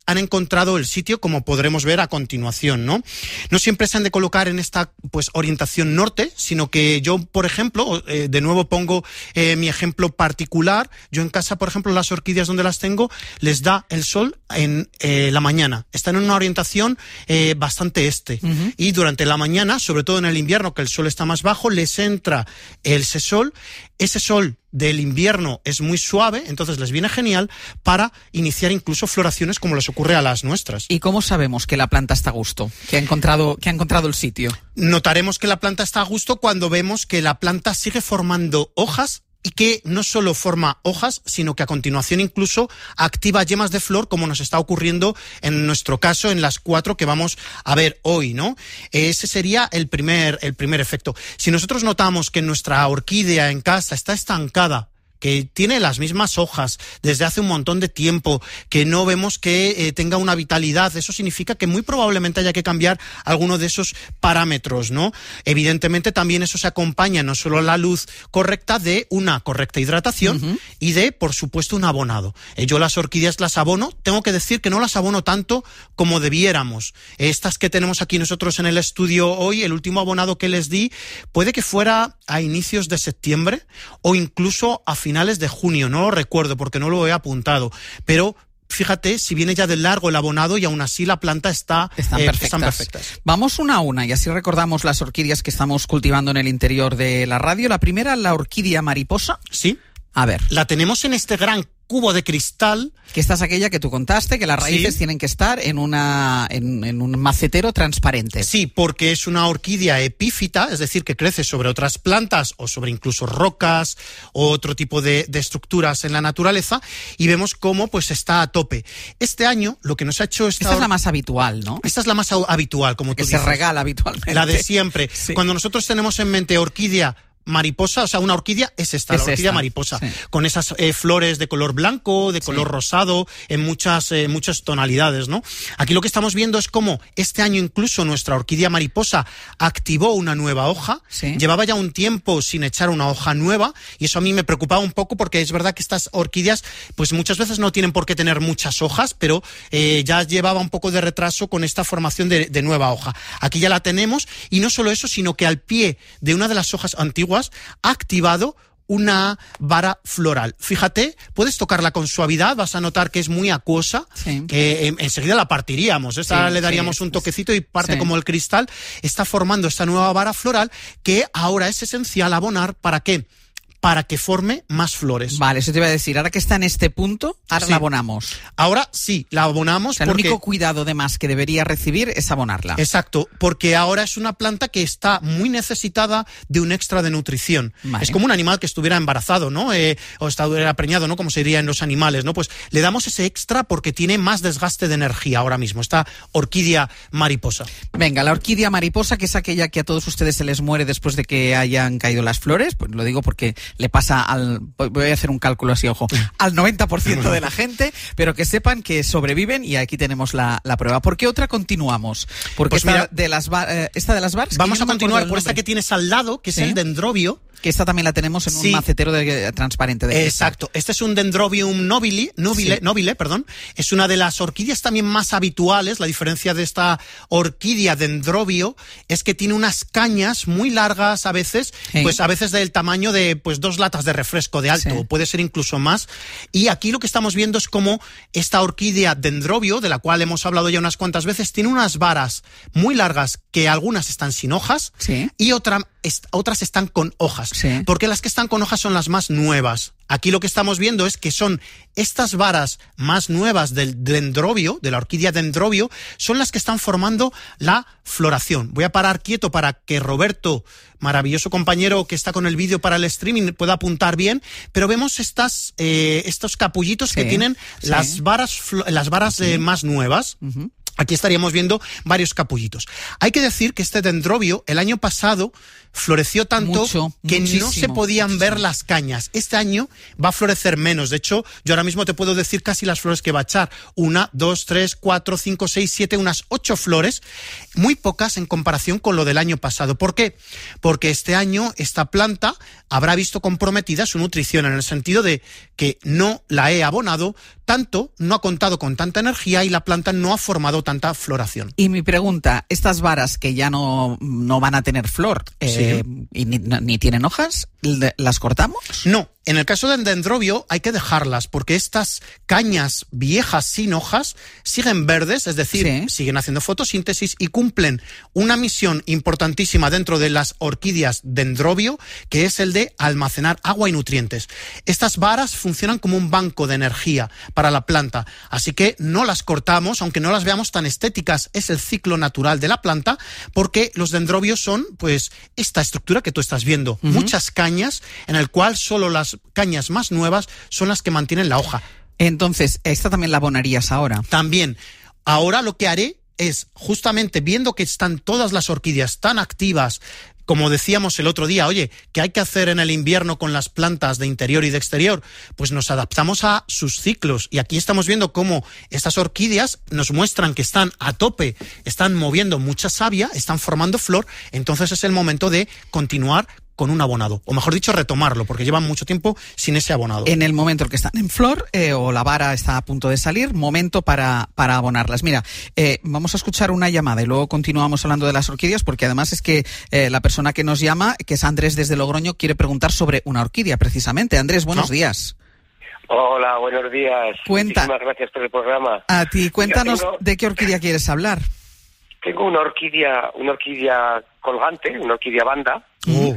han encontrado el sitio, como podremos ver a continuación, ¿no? No siempre se han de colocar en esta pues orientación norte, sino que yo, por ejemplo, de nuevo pongo mi ejemplo particular. Yo en casa, por ejemplo, las orquídeas donde las tengo, les da el sol en la mañana. Están en una orientación bastante este. Y durante la mañana, sobre todo en el invierno, que el sol está más bajo, les entra ese sol. Ese sol del invierno es muy suave, entonces les viene genial para iniciar incluso floraciones como les ocurre a las nuestras. ¿Y cómo sabemos que la planta está a gusto, que ha encontrado el sitio? Notaremos que la planta está a gusto cuando vemos que la planta sigue formando hojas y que no solo forma hojas, sino que a continuación incluso activa yemas de flor, como nos está ocurriendo en nuestro caso en las 4 que vamos a ver hoy, ¿no? Ese sería el primer efecto. Si nosotros notamos que nuestra orquídea en casa está estancada, que tiene las mismas hojas desde hace un montón de tiempo, que no vemos que tenga una vitalidad, eso significa que muy probablemente haya que cambiar alguno de esos parámetros, ¿no? Evidentemente también eso se acompaña no solo a la luz correcta de una correcta hidratación y de, por supuesto, un abonado. Yo las orquídeas las abono, tengo que decir que no las abono tanto como debiéramos. Estas que tenemos aquí nosotros en el estudio hoy, el último abonado que les di, puede que fuera a inicios de septiembre o incluso a finales de junio, no lo recuerdo porque no lo he apuntado, pero fíjate si viene ya de largo el abonado y aún así la planta están perfectas. Vamos una a una y así recordamos las orquídeas que estamos cultivando en el interior de la radio. La primera, la orquídea mariposa. Sí. A ver. La tenemos en este gran cubo de cristal. Que esta es aquella que tú contaste, que las raíces tienen que estar en un macetero transparente. Sí, porque es una orquídea epífita, es decir, que crece sobre otras plantas o sobre incluso rocas o otro tipo de estructuras en la naturaleza, y vemos cómo pues está a tope. Este año lo que nos ha hecho esta es la más habitual, ¿no? Esta es la más habitual, como tú dices. Que se regala habitualmente. La de siempre. Sí. Cuando nosotros tenemos en mente orquídea mariposa, o sea, una orquídea es esta, la orquídea mariposa, con esas flores de color blanco, de color rosado, en muchas tonalidades, ¿no? Aquí lo que estamos viendo es cómo este año incluso nuestra orquídea mariposa activó una nueva hoja, llevaba ya un tiempo sin echar una hoja nueva, y eso a mí me preocupaba un poco porque es verdad que estas orquídeas pues muchas veces no tienen por qué tener muchas hojas, pero ya llevaba un poco de retraso con esta formación de nueva hoja. Aquí ya la tenemos, y no solo eso, sino que al pie de una de las hojas antiguas ha activado una vara floral. Fíjate, puedes tocarla con suavidad, vas a notar que es muy acuosa, que enseguida la partiríamos, le daríamos un toquecito y parte como el cristal. Está formando esta nueva vara floral que ahora es esencial abonar. ¿Para qué? Para que forme más flores. Vale, eso te iba a decir. Ahora que está en este punto, ahora la abonamos. Ahora sí, la abonamos. O sea, el único cuidado de más que debería recibir es abonarla. Exacto, porque ahora es una planta que está muy necesitada de un extra de nutrición. Vale. Es como un animal que estuviera embarazado, ¿no? O estuviera preñado, ¿no? Como se diría en los animales, ¿no? Pues le damos ese extra porque tiene más desgaste de energía ahora mismo, esta orquídea mariposa. Venga, la orquídea mariposa, que es aquella que a todos ustedes se les muere después de que hayan caído las flores, pues lo digo porque le pasa voy a hacer un cálculo así, ojo, al 90% de la gente, pero que sepan que sobreviven, y aquí tenemos la prueba. ¿Por qué otra continuamos? Porque pues esta de las varas... Vamos a continuar por esta que tienes al lado, que es el dendrobio. Que esta también la tenemos en un macetero transparente. Exacto. Este es un Dendrobium nobile, Es una de las orquídeas también más habituales. La diferencia de esta orquídea dendrobio es que tiene unas cañas muy largas a veces, pues a veces del tamaño de pues 2 latas de refresco de alto, o puede ser incluso más. Y aquí lo que estamos viendo es cómo esta orquídea dendrobio, de la cual hemos hablado ya unas cuantas veces, tiene unas varas muy largas que algunas están sin hojas y otras están con hojas. Porque las que están con hojas son las más nuevas. Aquí lo que estamos viendo es que son estas varas más nuevas del dendrobio, de la orquídea dendrobio, son las que están formando la floración. Voy a parar quieto para que Roberto, maravilloso compañero que está con el vídeo para el streaming, pueda apuntar bien, pero vemos estos capullitos que tienen las varas más nuevas. Aquí estaríamos viendo varios capullitos. Hay que decir que este dendrobio el año pasado floreció tanto que no se podían ver las cañas. Este año va a florecer menos. De hecho, yo ahora mismo te puedo decir casi las flores que va a echar. 1, 2, 3, 4, 5, 6, 7, unas 8 flores. Muy pocas en comparación con lo del año pasado. ¿Por qué? Porque este año esta planta habrá visto comprometida su nutrición, en el sentido de que no la he abonado tanto, no ha contado con tanta energía y la planta no ha formado tanta floración. Y mi pregunta, estas varas que ya no van a tener flor, y ni tienen hojas, ¿las cortamos? No. En el caso del dendrobio hay que dejarlas, porque estas cañas viejas sin hojas siguen verdes, es decir, siguen haciendo fotosíntesis y cumplen una misión importantísima dentro de las orquídeas dendrobio, que es el de almacenar agua y nutrientes. Estas varas funcionan como un banco de energía para la planta, así que no las cortamos, aunque no las veamos tan estéticas, es el ciclo natural de la planta, porque los dendrobios son, pues, esta estructura que tú estás viendo, muchas cañas, en el cual solo las cañas más nuevas son las que mantienen la hoja. Entonces, ¿esta también la abonarías ahora? También. Ahora lo que haré es, justamente viendo que están todas las orquídeas tan activas, como decíamos el otro día, oye, ¿qué hay que hacer en el invierno con las plantas de interior y de exterior? Pues nos adaptamos a sus ciclos. Y aquí estamos viendo cómo estas orquídeas nos muestran que están a tope, están moviendo mucha savia, están formando flor. Entonces es el momento de continuar con un abonado, o mejor dicho, retomarlo, porque llevan mucho tiempo sin ese abonado. En el momento en que están en flor, o la vara está a punto de salir, momento para abonarlas. Mira, vamos a escuchar una llamada y luego continuamos hablando de las orquídeas, porque además es que la persona que nos llama, que es Andrés desde Logroño, quiere preguntar sobre una orquídea, precisamente. Andrés, buenos días. Hola, buenos días. Muchísimas gracias por el programa. A ti, cuéntanos de qué orquídea quieres hablar. Tengo una orquídea colgante, una orquídea banda.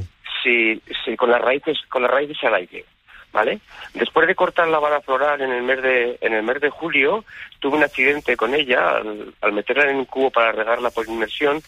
Sí, con las raíces al aire, ¿vale? Después de cortar la vara floral en el mes de julio, tuve un accidente con ella al meterla en un cubo para regarla por inmersión.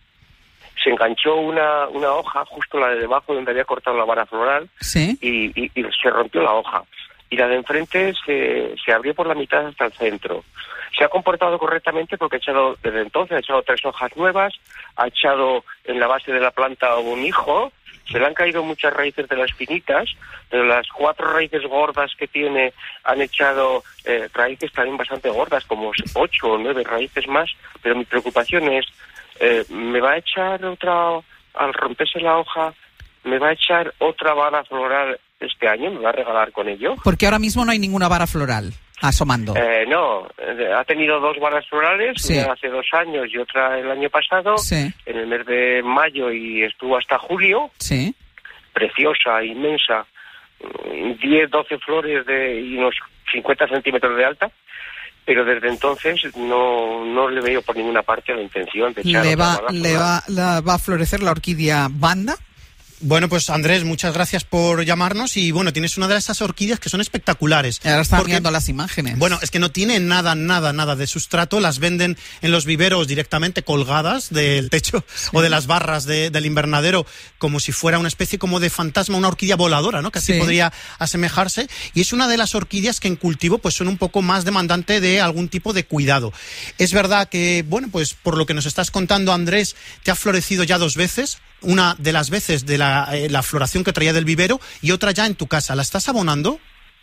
Se enganchó una hoja, justo la de debajo donde había cortado la vara floral, y se rompió la hoja. Y la de enfrente se abrió por la mitad hasta el centro. Se ha comportado correctamente porque desde entonces ha echado 3 hojas nuevas, ha echado en la base de la planta un hijo. Se le han caído muchas raíces de las finitas, pero las 4 raíces gordas que tiene han echado raíces también bastante gordas, como 8 o 9 raíces más. Pero mi preocupación es, ¿me va a echar otra, al romperse la hoja, me va a echar otra vara floral este año? ¿Me va a regalar con ello? Porque ahora mismo no hay ninguna vara floral asomando. No, ha tenido 2 varas florales, una hace 2 años y otra el año pasado, en el mes de mayo, y estuvo hasta julio. Preciosa, inmensa, 10, 12 flores y unos 50 centímetros de alta, pero desde entonces no le veo por ninguna parte la intención de echar va a florecer la orquídea banda. Bueno, pues Andrés, muchas gracias por llamarnos y bueno, tienes una de esas orquídeas que son espectaculares. Ahora están viendo las imágenes. Bueno, es que no tiene nada de sustrato, las venden en los viveros directamente colgadas del techo o de las barras del invernadero, como si fuera una especie como de fantasma, una orquídea voladora, ¿no? Que así podría asemejarse, y es una de las orquídeas que en cultivo pues son un poco más demandante de algún tipo de cuidado. Es verdad que, bueno, pues por lo que nos estás contando, Andrés, te ha florecido ya 2 veces. Una de las veces de la floración que traía del vivero y otra ya en tu casa. ¿La estás abonando?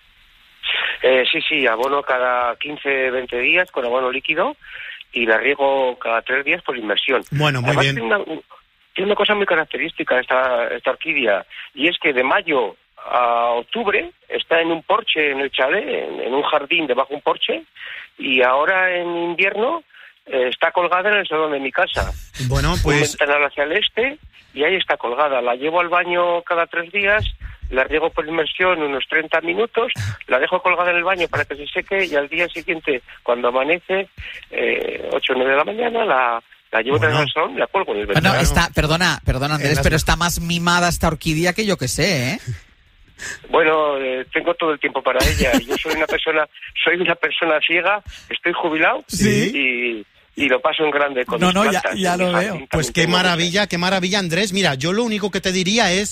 Sí, abono cada 15, 20 días con abono líquido y la riego cada 3 días por inmersión. Bueno, muy Además, bien. Tiene una cosa muy característica esta orquídea, y es que de mayo a octubre está en un porche, en el chalet, en un jardín debajo de un porche, y ahora en invierno está colgada en el salón de mi casa. Bueno, pues... Un ventanal hacia el este, y ahí está colgada. La llevo al baño cada 3 días, la riego por inmersión unos 30 minutos, la dejo colgada en el baño para que se seque, y al día siguiente, cuando amanece, 8 o 9 de la mañana, la llevo en el salón y la cuelgo en el ventanal. Perdona Andrés, pero está más mimada esta orquídea que yo que sé, ¿eh? Bueno, tengo todo el tiempo para ella. Yo soy una persona ciega, estoy jubilado y lo paso en grande con mis plantas. ya lo veo. Pues qué maravilla, Andrés. Mira, yo lo único que te diría es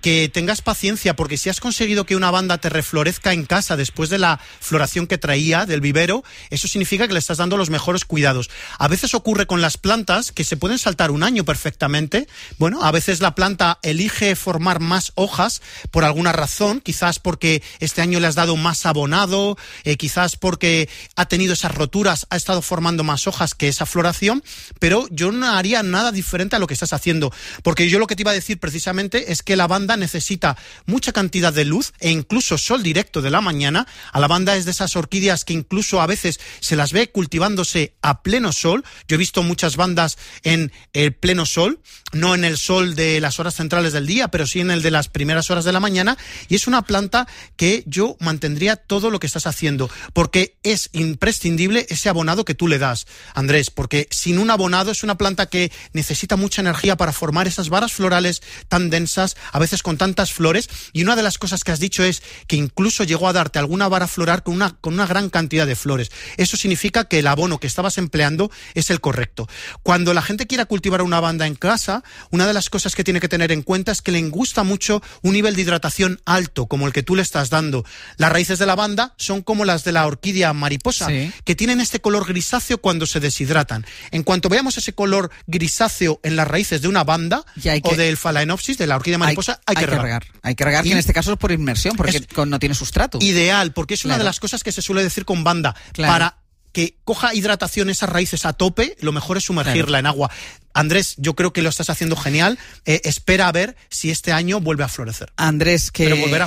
que tengas paciencia, porque si has conseguido que una banda te reflorezca en casa después de la floración que traía del vivero, eso significa que le estás dando los mejores cuidados. A veces ocurre con las plantas que se pueden saltar un año perfectamente. Bueno, a veces la planta elige formar más hojas por alguna razón, quizás porque este año le has dado más abonado, quizás porque ha tenido esas roturas, ha estado formando más hojas que esa floración, pero yo no haría nada diferente a lo que estás haciendo, porque yo lo que te iba a decir precisamente es que la lavanda necesita mucha cantidad de luz e incluso sol directo de la mañana. A la lavanda es de esas orquídeas que incluso a veces se las ve cultivándose a pleno sol. Yo he visto muchas bandas en el pleno sol, no en el sol de las horas centrales del día, pero sí en el de las primeras horas de la mañana, y es una planta que yo mantendría todo lo que estás haciendo, porque es imprescindible ese abonado que tú le das, Andrés, porque sin un abonado es una planta que necesita mucha energía para formar esas varas florales tan densas, a veces con tantas flores, y una de las cosas que has dicho es que incluso llegó a darte alguna vara floral con una gran cantidad de flores. Eso significa que el abono que estabas empleando es el correcto. Cuando la gente quiera cultivar una banda en casa, una de las cosas que tiene que tener en cuenta es que le gusta mucho un nivel de hidratación alto, como el que tú le estás dando. Las raíces de la banda son como las de la orquídea mariposa, que tienen este color grisáceo cuando se deshidratan. En cuanto veamos ese color grisáceo en las raíces de una banda o del Phalaenopsis, de la orquídea mariposa, hay que regar. Hay que regar, y en este caso es por inmersión, porque no tiene sustrato. Ideal, porque es una de las cosas que se suele decir con banda. Para que coja hidratación esas raíces a tope, lo mejor es sumergirla en agua. Andrés, yo creo que lo estás haciendo genial. Espera a ver si este año vuelve a florecer. Andrés, que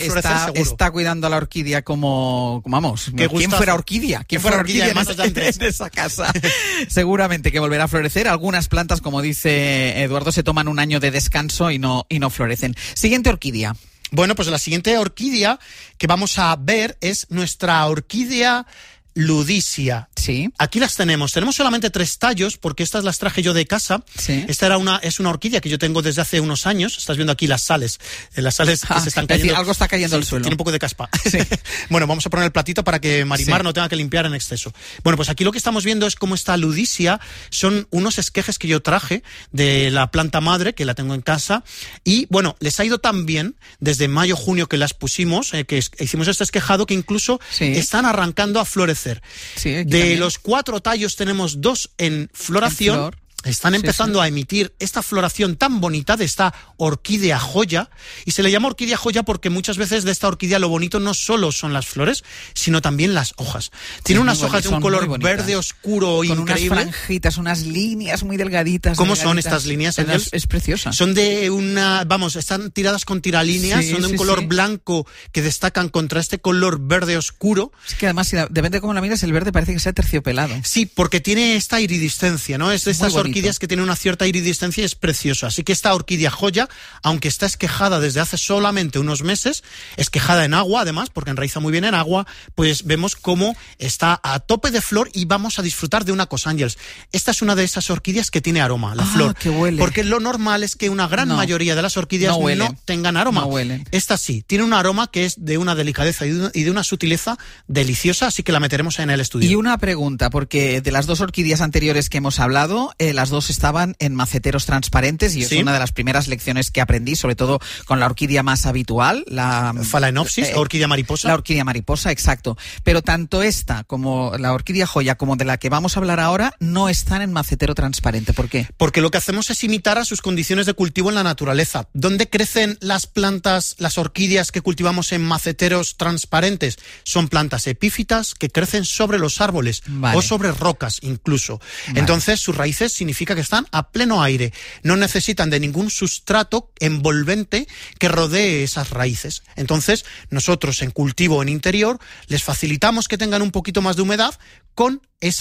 está cuidando a la orquídea como vamos. ¿Quién fuera orquídea? ¿Quién fuera orquídea en esa casa? Seguramente que volverá a florecer. Algunas plantas, como dice Eduardo, se toman un año de descanso y no florecen. Siguiente orquídea. Bueno, pues la siguiente orquídea que vamos a ver es nuestra orquídea Ludisia. Sí. Aquí las tenemos. Tenemos solamente 3 tallos, porque estas las traje yo de casa. Sí. Esta es una orquídea que yo tengo desde hace unos años. Estás viendo aquí las sales. Las sales que se están cayendo. Es decir, algo está cayendo al suelo. Tiene un poco de caspa. Sí. Bueno, vamos a poner el platito para que Marimar no tenga que limpiar en exceso. Bueno, pues aquí lo que estamos viendo es cómo esta Ludisia son unos esquejes que yo traje de la planta madre, que la tengo en casa. Y bueno, les ha ido tan bien desde mayo, junio que las pusimos, que hicimos este esquejado, que incluso están arrancando a florecer. Sí, de también. los 4 tallos tenemos 2 en floración. Están empezando a emitir esta floración tan bonita de esta orquídea joya, y se le llama orquídea joya porque muchas veces de esta orquídea lo bonito no solo son las flores, sino también las hojas. Tiene unas hojas de un color verde oscuro con increíble. Unas franjitas, unas líneas muy delgaditas. ¿Cómo son estas líneas, Ángel? Es preciosa. Son de están tiradas con tiralíneas, son de un color blanco que destacan contra este color verde oscuro. Es que además, depende de cómo la miras, el verde parece que sea terciopelado. Sí, porque tiene esta iridiscencia, ¿no? Es de estas orquídeas que tienen una cierta iridiscencia y es preciosa. Así que esta orquídea joya, aunque está esquejada desde hace solamente unos meses, esquejada en agua además, porque enraiza muy bien en agua, pues vemos cómo está a tope de flor, y vamos a disfrutar de una cosa, Ángeles. Esta es una de esas orquídeas que tiene aroma, la flor. Que huele. Porque lo normal es que una gran mayoría de las orquídeas no tengan aroma. No huelen. Esta sí, tiene un aroma que es de una delicadeza y de una sutileza deliciosa, así que la meteremos en el estudio. Y una pregunta, porque de las 2 orquídeas anteriores que hemos hablado, las 2 estaban en maceteros transparentes, y es una de las primeras lecciones que aprendí, sobre todo con la orquídea más habitual, la Phalaenopsis, la orquídea mariposa. La orquídea mariposa, exacto. Pero tanto esta como la orquídea joya, como de la que vamos a hablar ahora, no están en macetero transparente. ¿Por qué? Porque lo que hacemos es imitar a sus condiciones de cultivo en la naturaleza. ¿Dónde crecen las plantas, las orquídeas que cultivamos en maceteros transparentes? Son plantas epífitas que crecen sobre los árboles o sobre rocas incluso. Entonces sus raíces significa que están a pleno aire. No necesitan de ningún sustrato envolvente que rodee esas raíces. Entonces nosotros en cultivo en interior les facilitamos que tengan un poquito más de humedad con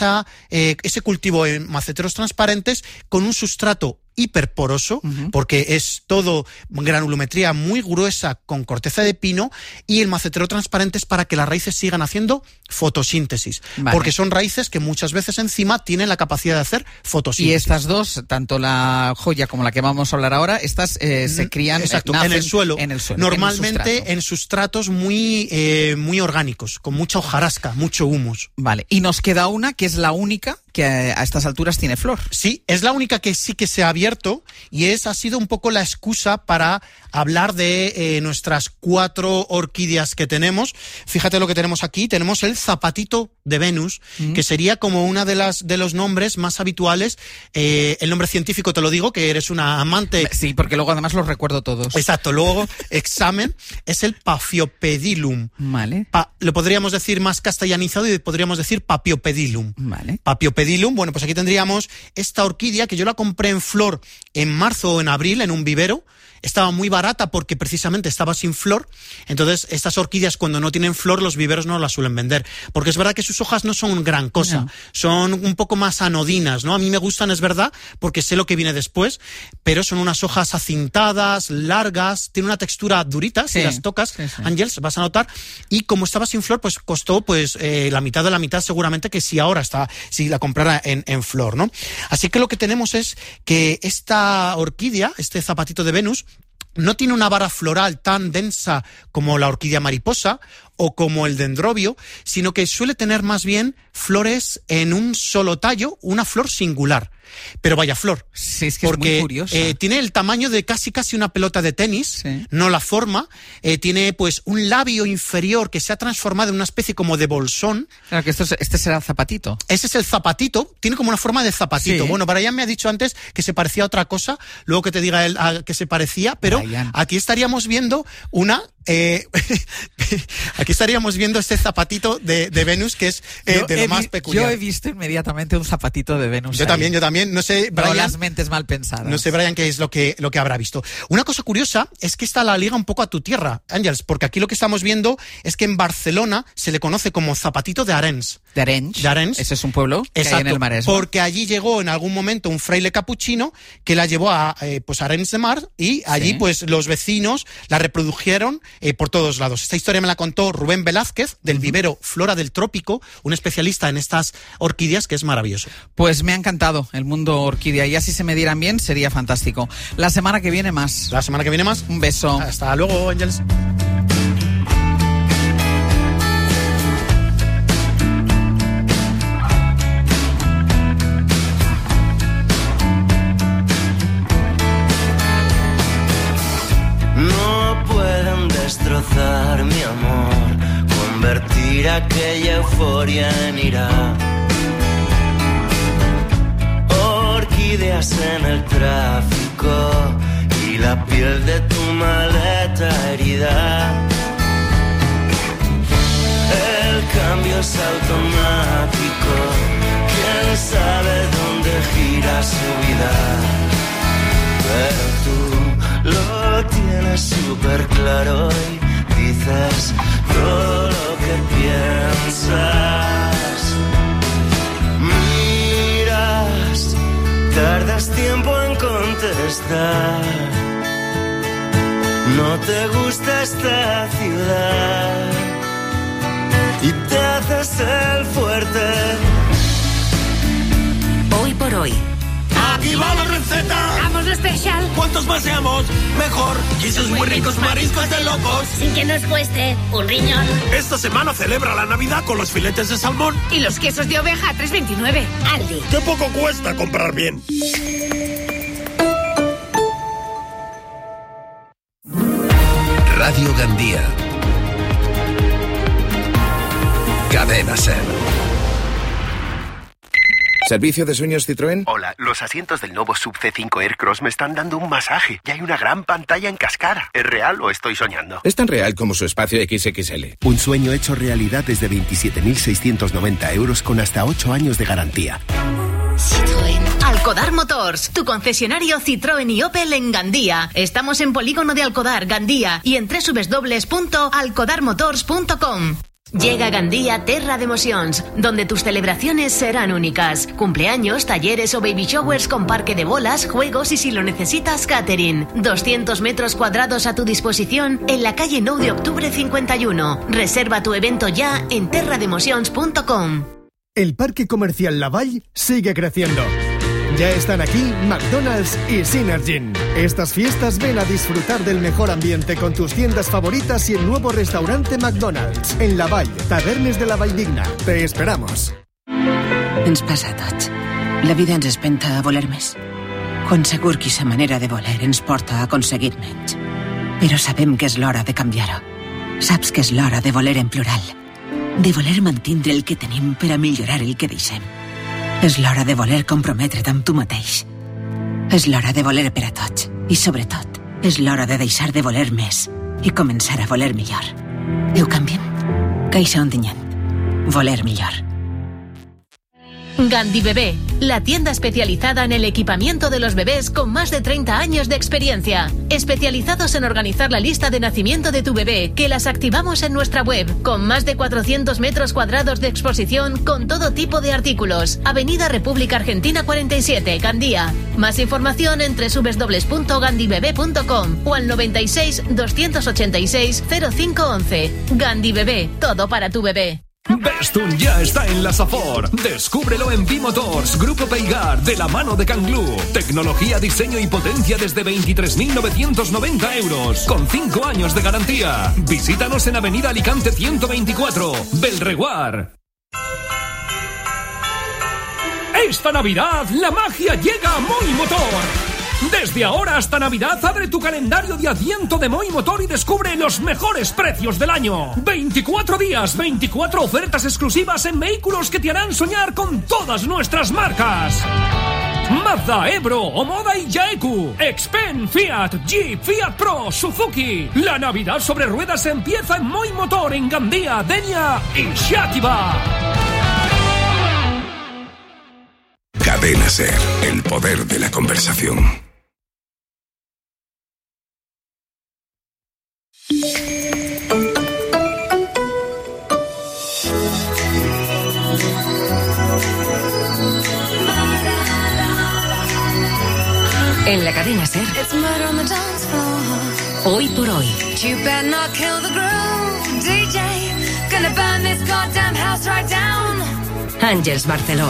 ese cultivo en maceteros transparentes, con un sustrato hiperporoso, porque es todo granulometría muy gruesa con corteza de pino, y el macetero transparente es para que las raíces sigan haciendo fotosíntesis, porque son raíces que muchas veces encima tienen la capacidad de hacer fotosíntesis. Y estas 2, tanto la joya como la que vamos a hablar ahora, estas se crían en el suelo, normalmente en sustratos muy orgánicos, con mucha hojarasca, mucho humus. Vale, y nos queda una que es la única que a estas alturas tiene flor. Sí, es la única que sí que se ha abierto y ha sido un poco la excusa para hablar de nuestras 4 orquídeas que tenemos. Fíjate lo que tenemos aquí. Tenemos el zapatito de Venus, que sería como una de los nombres más habituales. El nombre científico te lo digo, que eres una amante. Sí, porque luego además los recuerdo todos. Exacto, luego examen. Es el Paphiopedilum. Vale. Lo podríamos decir más castellanizado y podríamos decir Paphiopedilum. Vale. Paphiopedilum, bueno, pues aquí tendríamos esta orquídea que yo la compré en flor en marzo o en abril en un vivero. Estaba muy barata porque precisamente estaba sin flor. Entonces, estas orquídeas cuando no tienen flor, los viveros no las suelen vender. Porque es verdad que sus hojas no son gran cosa. No. Son un poco más anodinas, ¿no? A mí me gustan, es verdad, porque sé lo que viene después. Pero son unas hojas acintadas, largas, tiene una textura durita. Si las tocas, Ángels, vas a notar. Y como estaba sin flor, pues costó la mitad de la mitad seguramente que si ahora si la comprara en flor, ¿no? Así que lo que tenemos es que esta orquídea, este zapatito de Venus, no tiene una vara floral tan densa como la orquídea mariposa o como el dendrobio, sino que suele tener más bien flores en un solo tallo, una flor singular. Pero vaya flor. Sí, es que porque, es muy curiosa. Tiene el tamaño de casi una pelota de tenis, no la forma. Tiene pues un labio inferior que se ha transformado en una especie como de bolsón. Claro, que este será el zapatito. Ese es el zapatito, tiene como una forma de zapatito. Sí. Bueno, Brian me ha dicho antes que se parecía a otra cosa, luego que te diga él a qué se parecía, pero aquí estaríamos viendo aquí estaríamos viendo este zapatito de Venus que es de lo más peculiar. Yo he visto inmediatamente un zapatito de Venus. Yo también. No sé, Brian. No, las mentes mal pensadas. No sé, Brian, qué es lo que habrá visto. Una cosa curiosa es que esta la liga un poco a tu tierra, Ángels, porque aquí lo que estamos viendo es que en Barcelona se le conoce como zapatito de Arenys. ¿De Arenys? Ese es un pueblo que hay en el Maresme. Porque allí llegó en algún momento un fraile capuchino que la llevó a Arenys de Mar y allí pues los vecinos la reprodujeron por todos lados. Esta historia me la contó Rubén Velázquez del vivero Flora del Trópico, un especialista en estas orquídeas que es maravilloso. Pues me ha encantado el mundo orquídea y así se me dieran bien sería fantástico. La semana que viene más. Un beso. Hasta luego, Ángels. No pueden destrozar mi amor, convertir aquella euforia en ira. Orquídeas en el tráfico y la piel de tu maleta herida. El cambio es automático, quién sabe dónde gira su vida. Pero tú lo tienes súper claro y dices todo lo que piensas. Tardas tiempo en contestar. No te gusta esta ciudad y te haces el fuerte. Hoy por hoy. ¡Aquí va la receta! ¡Vamos, lo especial! ¡Cuantos más seamos, mejor! ¡Y esos muy ricos mariscos de locos! Sin que nos cueste un riñón. Esta semana celebra la Navidad con los filetes de salmón. Y los quesos de oveja a 3,29. Aldi. ¡Qué poco cuesta comprar bien! Radio Gandía. Cadena Ser. ¿Servicio de sueños Citroën? Hola, los asientos del nuevo Sub C5 Aircross me están dando un masaje y hay una gran pantalla en cascada. ¿Es real o estoy soñando? Es tan real como su espacio XXL. Un sueño hecho realidad desde 27.690 euros con hasta 8 años de garantía. Citroën. Alcodar Motors, tu concesionario Citroën y Opel en Gandía. Estamos en Polígono de Alcodar, Gandía y en www.alcodarmotors.com. Llega a Gandía Terra de Emocions, donde tus celebraciones serán únicas. Cumpleaños, talleres o baby showers con parque de bolas, juegos y si lo necesitas, catering. 200 metros cuadrados a tu disposición en la calle 9 de octubre 51. Reserva tu evento ya en terrademotions.com. El Parque Comercial Lavalle sigue creciendo. Ya están aquí McDonald's y Synergy. Estas fiestas ven a disfrutar del mejor ambiente con tus tiendas favoritas y el nuevo restaurante McDonald's en Lavalle, Tavernes de la Valldigna. Te esperamos. Ens passa a tots. La vida ens espenta a voler més. Quan segur que sa manera de voler ens porta a aconseguir menys. Però sabem que és l'hora de canviar-ho. Saps que és l'hora de voler en plural. De voler mantindre el que tenim per a millorar el que deixem. És l'hora de voler comprometre't amb tu mateix. És l'hora de voler per a tots. I sobretot, és l'hora de deixar de voler més i començar a voler millor. Ho canviem? Caixa Ontinyent. Voler millor. Gandhi Bebé, la tienda especializada en el equipamiento de los bebés con más de 30 años de experiencia. Especializados en organizar la lista de nacimiento de tu bebé, que las activamos en nuestra web, con más de 400 metros cuadrados de exposición con todo tipo de artículos. Avenida República Argentina 47, Gandía. Más información en www.gandibebé.com o al 96 286 0511. Gandhi Bebé, todo para tu bebé. Bestun ya está en la Safor. Descúbrelo en Bimotors, Grupo Peigar, de la mano de Canglú. Tecnología, diseño y potencia desde 23.990 euros, con 5 años de garantía. Visítanos en Avenida Alicante 124, Belreguard. Esta Navidad, la magia llega a Moi Motor. Desde ahora hasta Navidad, abre tu calendario de Adviento de Moi Motor y descubre los mejores precios del año. 24 días, 24 ofertas exclusivas en vehículos que te harán soñar con todas nuestras marcas. Mazda, Ebro, Omoda y Yaeku. Xpen, Fiat, Jeep, Fiat Pro, Suzuki. La Navidad sobre ruedas empieza en Moi Motor, en Gandía, Denia y Xàtiva. Cadena SER, el poder de la conversación. En la cadena SER, hoy por hoy. Ángeles Barceló.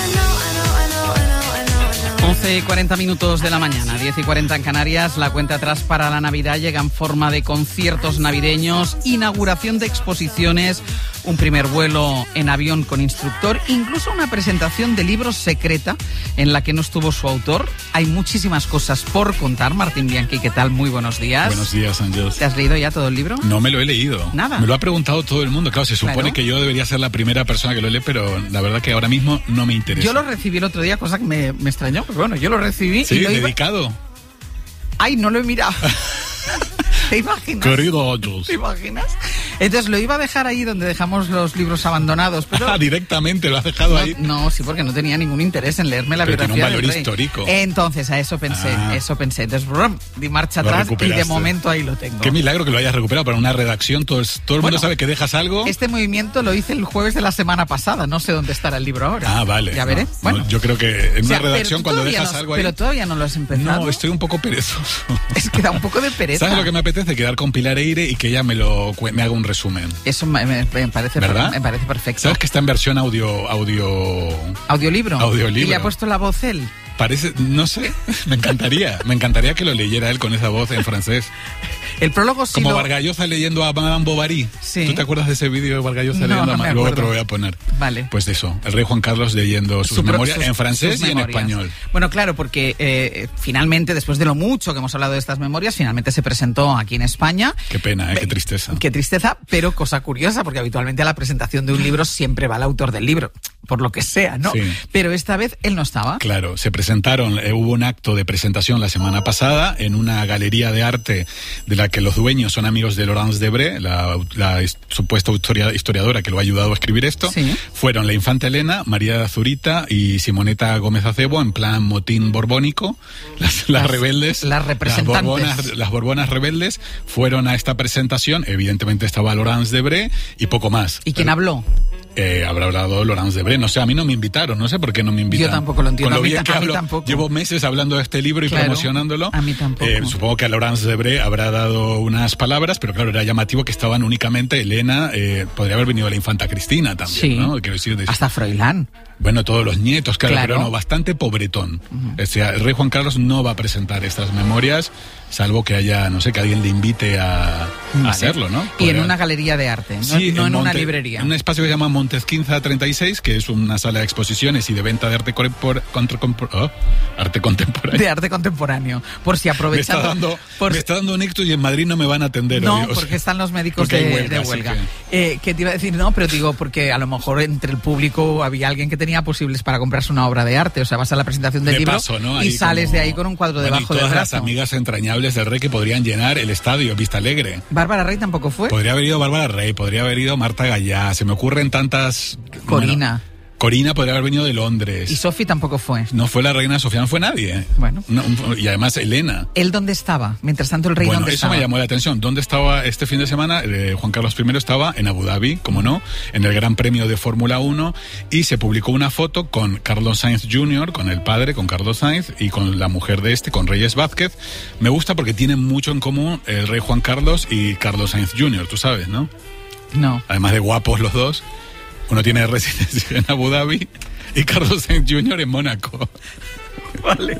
11:40 minutos de la mañana, 10:40 en Canarias. La cuenta atrás para la Navidad llega en forma de conciertos navideños, inauguración de exposiciones, un primer vuelo en avión con instructor, incluso una presentación de libros secreta en la que no estuvo su autor. Hay muchísimas cosas por contar. Martín Bianchi, ¿qué tal? Muy buenos días. Buenos días, Ángeles. ¿Te has leído ya todo el libro? No me lo he leído. Nada. Me lo ha preguntado todo el mundo. Claro, se supone que yo debería ser la primera persona que lo lee, pero la verdad que ahora mismo no me interesa. Yo lo recibí el otro día, cosa que me extrañó. Pues bueno, yo lo recibí. Sí, y lo dedicado. Ay, no lo he mirado. ¿Te imaginas? Querido Ángeles. ¿Te imaginas? Entonces lo iba a dejar ahí donde dejamos los libros abandonados, pero... Directamente lo has dejado ahí. No, sí, porque no tenía ningún interés en leerme la biografía tiene un valor del rey. histórico. Entonces, a eso pensé. Entonces, brum, di marcha atrás y de momento ahí lo tengo. Qué milagro que lo hayas recuperado para una redacción. Todo el mundo sabe que dejas algo. Este movimiento lo hice el jueves de la semana pasada. No sé dónde estará el libro ahora. Ah, vale. Ya veré. Bueno, yo creo que en una redacción cuando dejas algo ahí... Pero todavía no lo has empezado. No, estoy un poco perezoso. Es que da un poco de pereza. ¿Sabes lo que me apetece? Quedar con Pilar Eire y que ella me haga un resumen. Eso me parece, ¿verdad? Me parece perfecto. ¿Sabes que está en versión audiolibro? Audiolibro. ¿Y le ha puesto la voz él? Parece, no sé, me encantaría que lo leyera él con esa voz en francés. El prólogo sí. Como Vargallosa leyendo a Madame Bovary. Sí. ¿Tú te acuerdas de ese vídeo de Vargallosa leyendo a Madame? Luego te lo voy a poner. Vale. Pues de eso, el rey Juan Carlos leyendo sus memorias en francés y en español. Bueno, claro, porque finalmente, después de lo mucho que hemos hablado de estas memorias, finalmente se presentó aquí en España. Qué pena, qué tristeza. Qué tristeza, pero cosa curiosa, porque habitualmente a la presentación de un libro siempre va el autor del libro, por lo que sea, ¿no? Sí. Pero esta vez él no estaba. Claro, se presentaron, hubo un acto de presentación la semana pasada en una galería de arte de la que los dueños son amigos de Laurence Debré, la supuesta historiadora que lo ha ayudado a escribir esto. Sí. Fueron la infanta Elena, María de Zurita y Simoneta Gómez Acebo en plan motín borbónico. Las rebeldes, las representantes. las borbonas rebeldes fueron a esta presentación. Evidentemente estaba Laurence Debré y poco más. ¿Y quién habló? Habrá hablado Laurence Debré. No sé, a mí no me invitaron, no sé por qué no me invitan. Yo tampoco lo entiendo. Con lo bien que hablo, tampoco. llevo meses hablando de este libro y promocionándolo. A mí tampoco. Supongo que a Laurence Debré habrá dado unas palabras, pero claro, era llamativo que estaban únicamente Elena, podría haber venido la infanta Cristina también, sí, ¿no? Quiero decir, hasta Froilán. Bueno, todos los nietos, claro, pero no, bastante pobretón. O sea, el rey Juan Carlos no va a presentar estas memorias. salvo que haya, no sé, que alguien le invite a hacerlo, ¿no? Y en una galería de arte, no en una librería. En un espacio que se llama Montezquinza 36, que es una sala de exposiciones y de venta de arte contemporáneo. De arte contemporáneo. Por si aprovechando... Me está dando un ictus y en Madrid no me van a atender. No, hoy, porque están los médicos de huelga. Que te iba a decir, no, pero digo, porque a lo mejor entre el público había alguien que tenía posibles para comprarse una obra de arte. O sea, vas a la presentación del libro ¿no? y sales de ahí con un cuadro debajo del brazo. Todas las amigas entrañables del Rey que podrían llenar el estadio Vista Alegre. ¿Bárbara Rey tampoco fue? Podría haber ido Bárbara Rey, podría haber ido Marta Gallá, se me ocurren tantas... Corina. Corina podría haber venido de Londres. Y Sofi tampoco fue. No fue la reina Sofía, no fue nadie. Bueno. No, y además Elena. ¿Él dónde estaba? Mientras tanto el rey, ¿dónde estaba? Eso me llamó la atención. ¿Dónde estaba este fin de semana? Juan Carlos I estaba en Abu Dhabi, como no, en el Gran Premio de Fórmula 1, y se publicó una foto con Carlos Sainz Jr., con el padre, con Carlos Sainz, y con la mujer de con Reyes Vázquez. Me gusta porque tienen mucho en común el rey Juan Carlos y Carlos Sainz Jr., tú sabes, ¿no? No. Además de guapos los dos. Uno tiene residencia en Abu Dhabi y Carlos Sainz Jr. en Mónaco. Vale.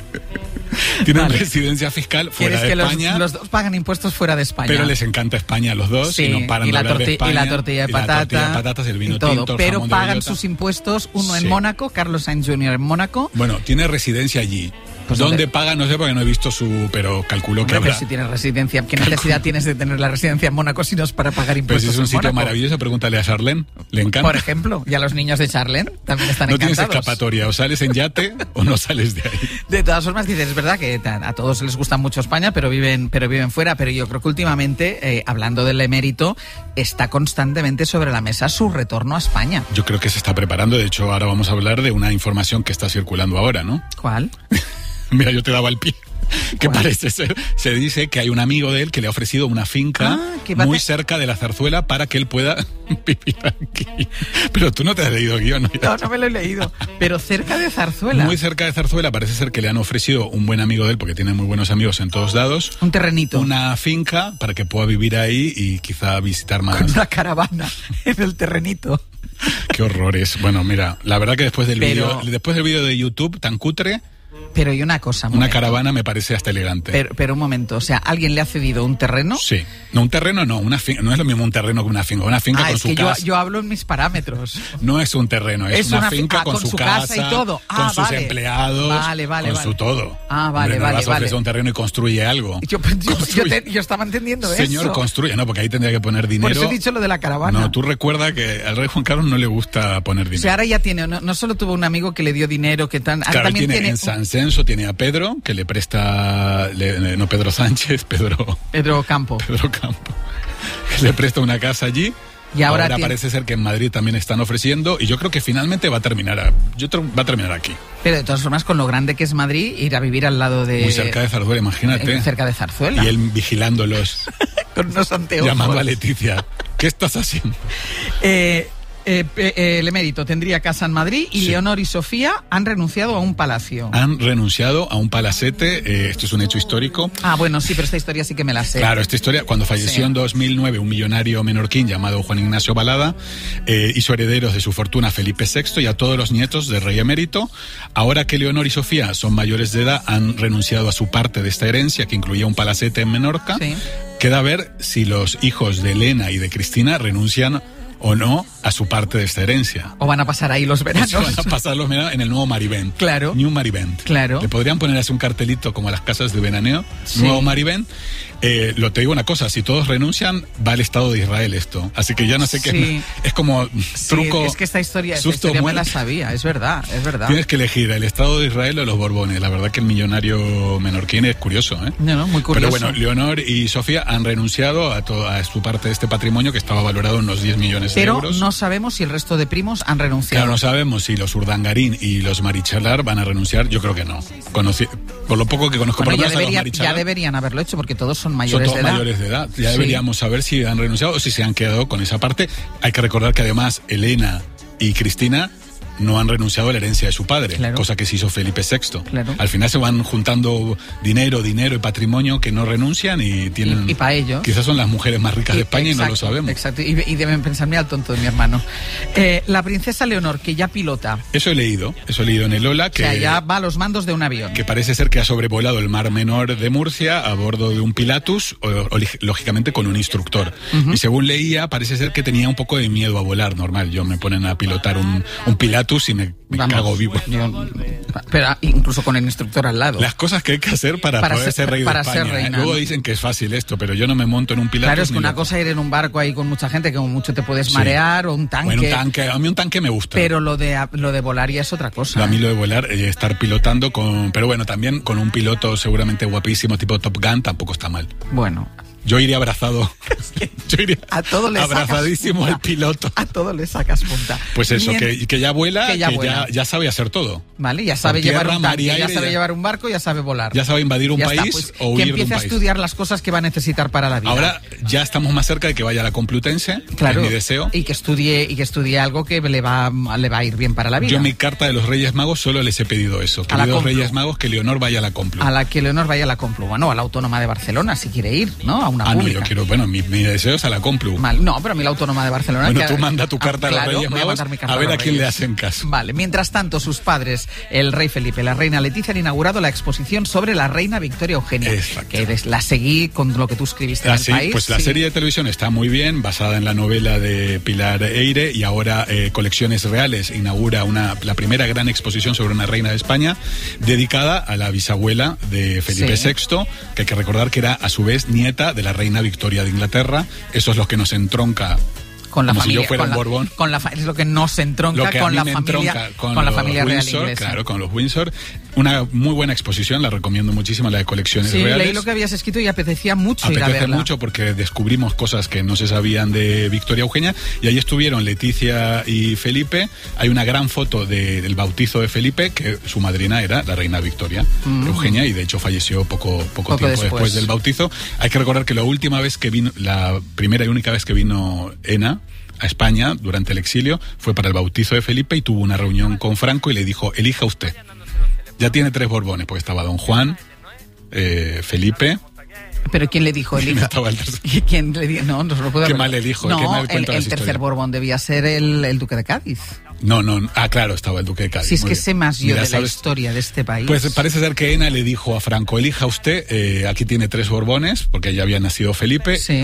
Tienen residencia fiscal fuera de España. Los dos pagan impuestos fuera de España. Pero les encanta España a los dos, sí, y no paran de hablar de España. Y la tortilla de patatas, el vino y todo, tinto, el pero jamón pagan de sus impuestos, uno en Mónaco, Carlos Sainz Jr. en Mónaco. Bueno, tiene residencia allí. Pues ¿dónde paga? No sé, porque no he visto pero calculo que habrá. Pero si tienes residencia, ¿qué necesidad tienes de tener la residencia en Mónaco si no es para pagar impuestos? Pues es un sitio maravilloso, pregúntale a Charlene, le encanta. Por ejemplo, y a los niños de Charlene también están no encantados. No tienes escapatoria, o sales en yate o no sales de ahí. De todas formas, dices, es verdad que a todos les gusta mucho España, pero viven fuera, pero yo creo que últimamente, hablando del emérito, está constantemente sobre la mesa su retorno a España. Yo creo que se está preparando, de hecho ahora vamos a hablar de una información que está circulando ahora, ¿no? ¿Cuál? Mira, yo te daba el pie. Que parece ser, se dice que hay un amigo de él que le ha ofrecido una finca muy cerca de la Zarzuela para que él pueda vivir aquí. Pero tú no te has leído el guión. No me lo he leído. Pero cerca de Zarzuela. Muy cerca de Zarzuela, parece ser que le han ofrecido un buen amigo de él, porque tiene muy buenos amigos en todos lados. Un terrenito. Una finca para que pueda vivir ahí y quizá visitar más. Con una caravana en el terrenito. Qué horrores. Bueno, mira, la verdad que después del vídeo de YouTube tan cutre. Pero y una cosa. Una caravana me parece hasta elegante. Pero un momento, o sea, ¿alguien le ha cedido un terreno? Sí. No, un terreno no, una finca. No es lo mismo un terreno que una finca. Una finca con su casa. Yo hablo en mis parámetros. No es un terreno, es una finca con su casa y todo. Con sus empleados, con su todo. Vale. No vas a ofrecer un terreno y construye algo. Yo estaba entendiendo eso. Señor, construye. No, porque ahí tendría que poner dinero. Por eso he dicho lo de la caravana. No, tú recuerda que al rey Juan Carlos no le gusta poner dinero. O sea, ahora ya tiene, no solo tuvo un amigo que le dio dinero, que tan... Claro, también tiene en San Censo tiene a Pedro, que le presta, no Pedro Sánchez, Pedro Campo, que le presta una casa allí. Y ahora parece ser que en Madrid también están ofreciendo, y yo creo que finalmente va a terminar aquí. Pero de todas formas, con lo grande que es Madrid, ir a vivir al lado de... Muy cerca de Zarzuela, imagínate. Cerca de Zarzuela. Y él vigilándolos. Con unos anteojos. Llamando a Leticia. ¿Qué estás haciendo? El emérito tendría casa en Madrid y Leonor y Sofía han renunciado a un palacio. Han renunciado a un palacete, esto es un hecho histórico. Bueno, sí, pero esta historia sí que me la sé. Claro, esta historia, cuando falleció en 2009 un millonario menorquín llamado Juan Ignacio Balada, hizo herederos de su fortuna a Felipe VI y a todos los nietos del rey emérito. Ahora que Leonor y Sofía son mayores de edad, han renunciado a su parte de esta herencia, que incluía un palacete en Menorca. Sí. Queda a ver si los hijos de Elena y de Cristina renuncian o no a su parte de esta herencia. O van a pasar ahí los veranos. Van a pasar los veranos en el nuevo Marivent. Claro. New Marivent. Claro. Le podrían poner así un cartelito como a las casas de veraneo. Sí. Nuevo Marivent. Te digo una cosa, si todos renuncian, va al Estado de Israel esto. Así que ya no sé qué. Es como truco. Es que esta historia me la sabía, es verdad. Tienes que elegir el Estado de Israel o los Borbones. La verdad que el millonario menorquín es curioso, ¿eh? No, muy curioso. Pero bueno, Leonor y Sofía han renunciado a su parte de este patrimonio, que estaba valorado en unos 10 millones de euros. Pero no sabemos si el resto de primos han renunciado. Claro, no sabemos si los Urdangarín y los Marichalar van a renunciar. Yo creo que no. Por lo poco que conozco, por lo menos a los Marichalar. Ya deberían haberlo hecho, porque todos son mayores de edad. Ya deberíamos saber si han renunciado o si se han quedado con esa parte. Hay que recordar que además Elena y Cristina no han renunciado a la herencia de su padre, Claro. cosa que sí hizo Felipe VI. Claro. Al final se van juntando dinero y patrimonio que no renuncian y tienen... Y para ello. Quizás son las mujeres más ricas de España y no lo sabemos. Exacto, y deben pensarme al tonto de mi hermano. La princesa Leonor, que ya pilota. Eso he leído en el Ola, que... O sea, ya va a los mandos de un avión. Que parece ser que ha sobrevolado el Mar Menor de Murcia a bordo de un Pilatus, lógicamente con un instructor. Y según leía, parece ser que tenía un poco de miedo a volar, normal. Yo me ponen a pilotar un Pilatus y me cago vivo. Pero incluso con el instructor al lado. Las cosas que hay que hacer para poder ser rey de España. Luego dicen que es fácil esto, pero yo no me monto en un Pilatus. Claro, es que una cosa es ir en un barco ahí con mucha gente, que como mucho te puedes marear, o un tanque. Bueno, a mí un tanque me gusta. Pero lo de volar ya es otra cosa. A mí lo de volar, estar pilotando pero bueno, también con un piloto seguramente guapísimo, tipo Top Gun, tampoco está mal. Bueno. Yo iría abrazado. Yo iría a todo le abrazadísimo al piloto. A todo le sacas punta. Pues eso, que ya vuela, que ya sabe hacer todo. Vale, ya sabe llevar un tanque, ya sabe llevar un barco, ya sabe volar. Ya sabe invadir un país pues, o huir de un país. Que empiece a estudiar las cosas que va a necesitar para la vida. Ahora ya estamos más cerca de que vaya a la Complutense, claro, es mi deseo. Y que estudie algo que le va a ir bien para la vida. Yo en mi carta de los Reyes Magos solo les he pedido eso. Queridos Reyes Magos, que Leonor vaya a la Complu. Que Leonor vaya a la Complu. Bueno, a la Autónoma de Barcelona, si quiere ir, ¿no? A una pública. No, yo quiero, mi deseo es a la Complu. No, pero a mí la Autónoma de Barcelona... Bueno, tú manda tu carta a los Reyes Magos, a ver a quién le hacen caso. Vale, mientras tanto, sus padres, el rey Felipe y la reina Leticia, han inaugurado la exposición sobre la reina Victoria Eugenia. Exacto. Que la seguí con lo que tú escribiste en el país. Pues la serie de televisión está muy bien, basada en la novela de Pilar Eyre, y ahora Colecciones Reales inaugura la primera gran exposición sobre una reina de España, dedicada a la bisabuela de Felipe VI, que hay que recordar que era a su vez nieta de la reina Victoria de Inglaterra. Eso es lo que nos entronca con la como familia, si yo fuera un Borbón. Es lo que no se entronca con la familia real Windsor, inglesa. Claro, con los Windsor. Una muy buena exposición, la recomiendo muchísimo, la de Colecciones Reales. Leí lo que habías escrito y apetecía mucho ir a verla. Apetece mucho porque descubrimos cosas que no se sabían de Victoria Eugenia, y ahí estuvieron Leticia y Felipe. Hay una gran foto del bautizo de Felipe, que su madrina era la reina Victoria Eugenia, y de hecho falleció poco tiempo después del bautizo. Hay que recordar que la primera y única vez que vino Ena a España durante el exilio fue para el bautizo de Felipe, y tuvo una reunión con Franco y le dijo: elija usted. Ya tiene 3 Borbones, porque estaba Don Juan, Felipe. ¿Pero quién le dijo elija? ¿Y quién le dijo? No se lo puedo. Qué mal elijo. No, el tercer Borbón debía ser el duque de Cádiz. No. Claro, estaba el duque de Cádiz. Si es que sé más yo de la historia de este país. Pues parece ser que Ena le dijo a Franco: elija usted, aquí tiene 3 Borbones, porque ya había nacido Felipe. Sí.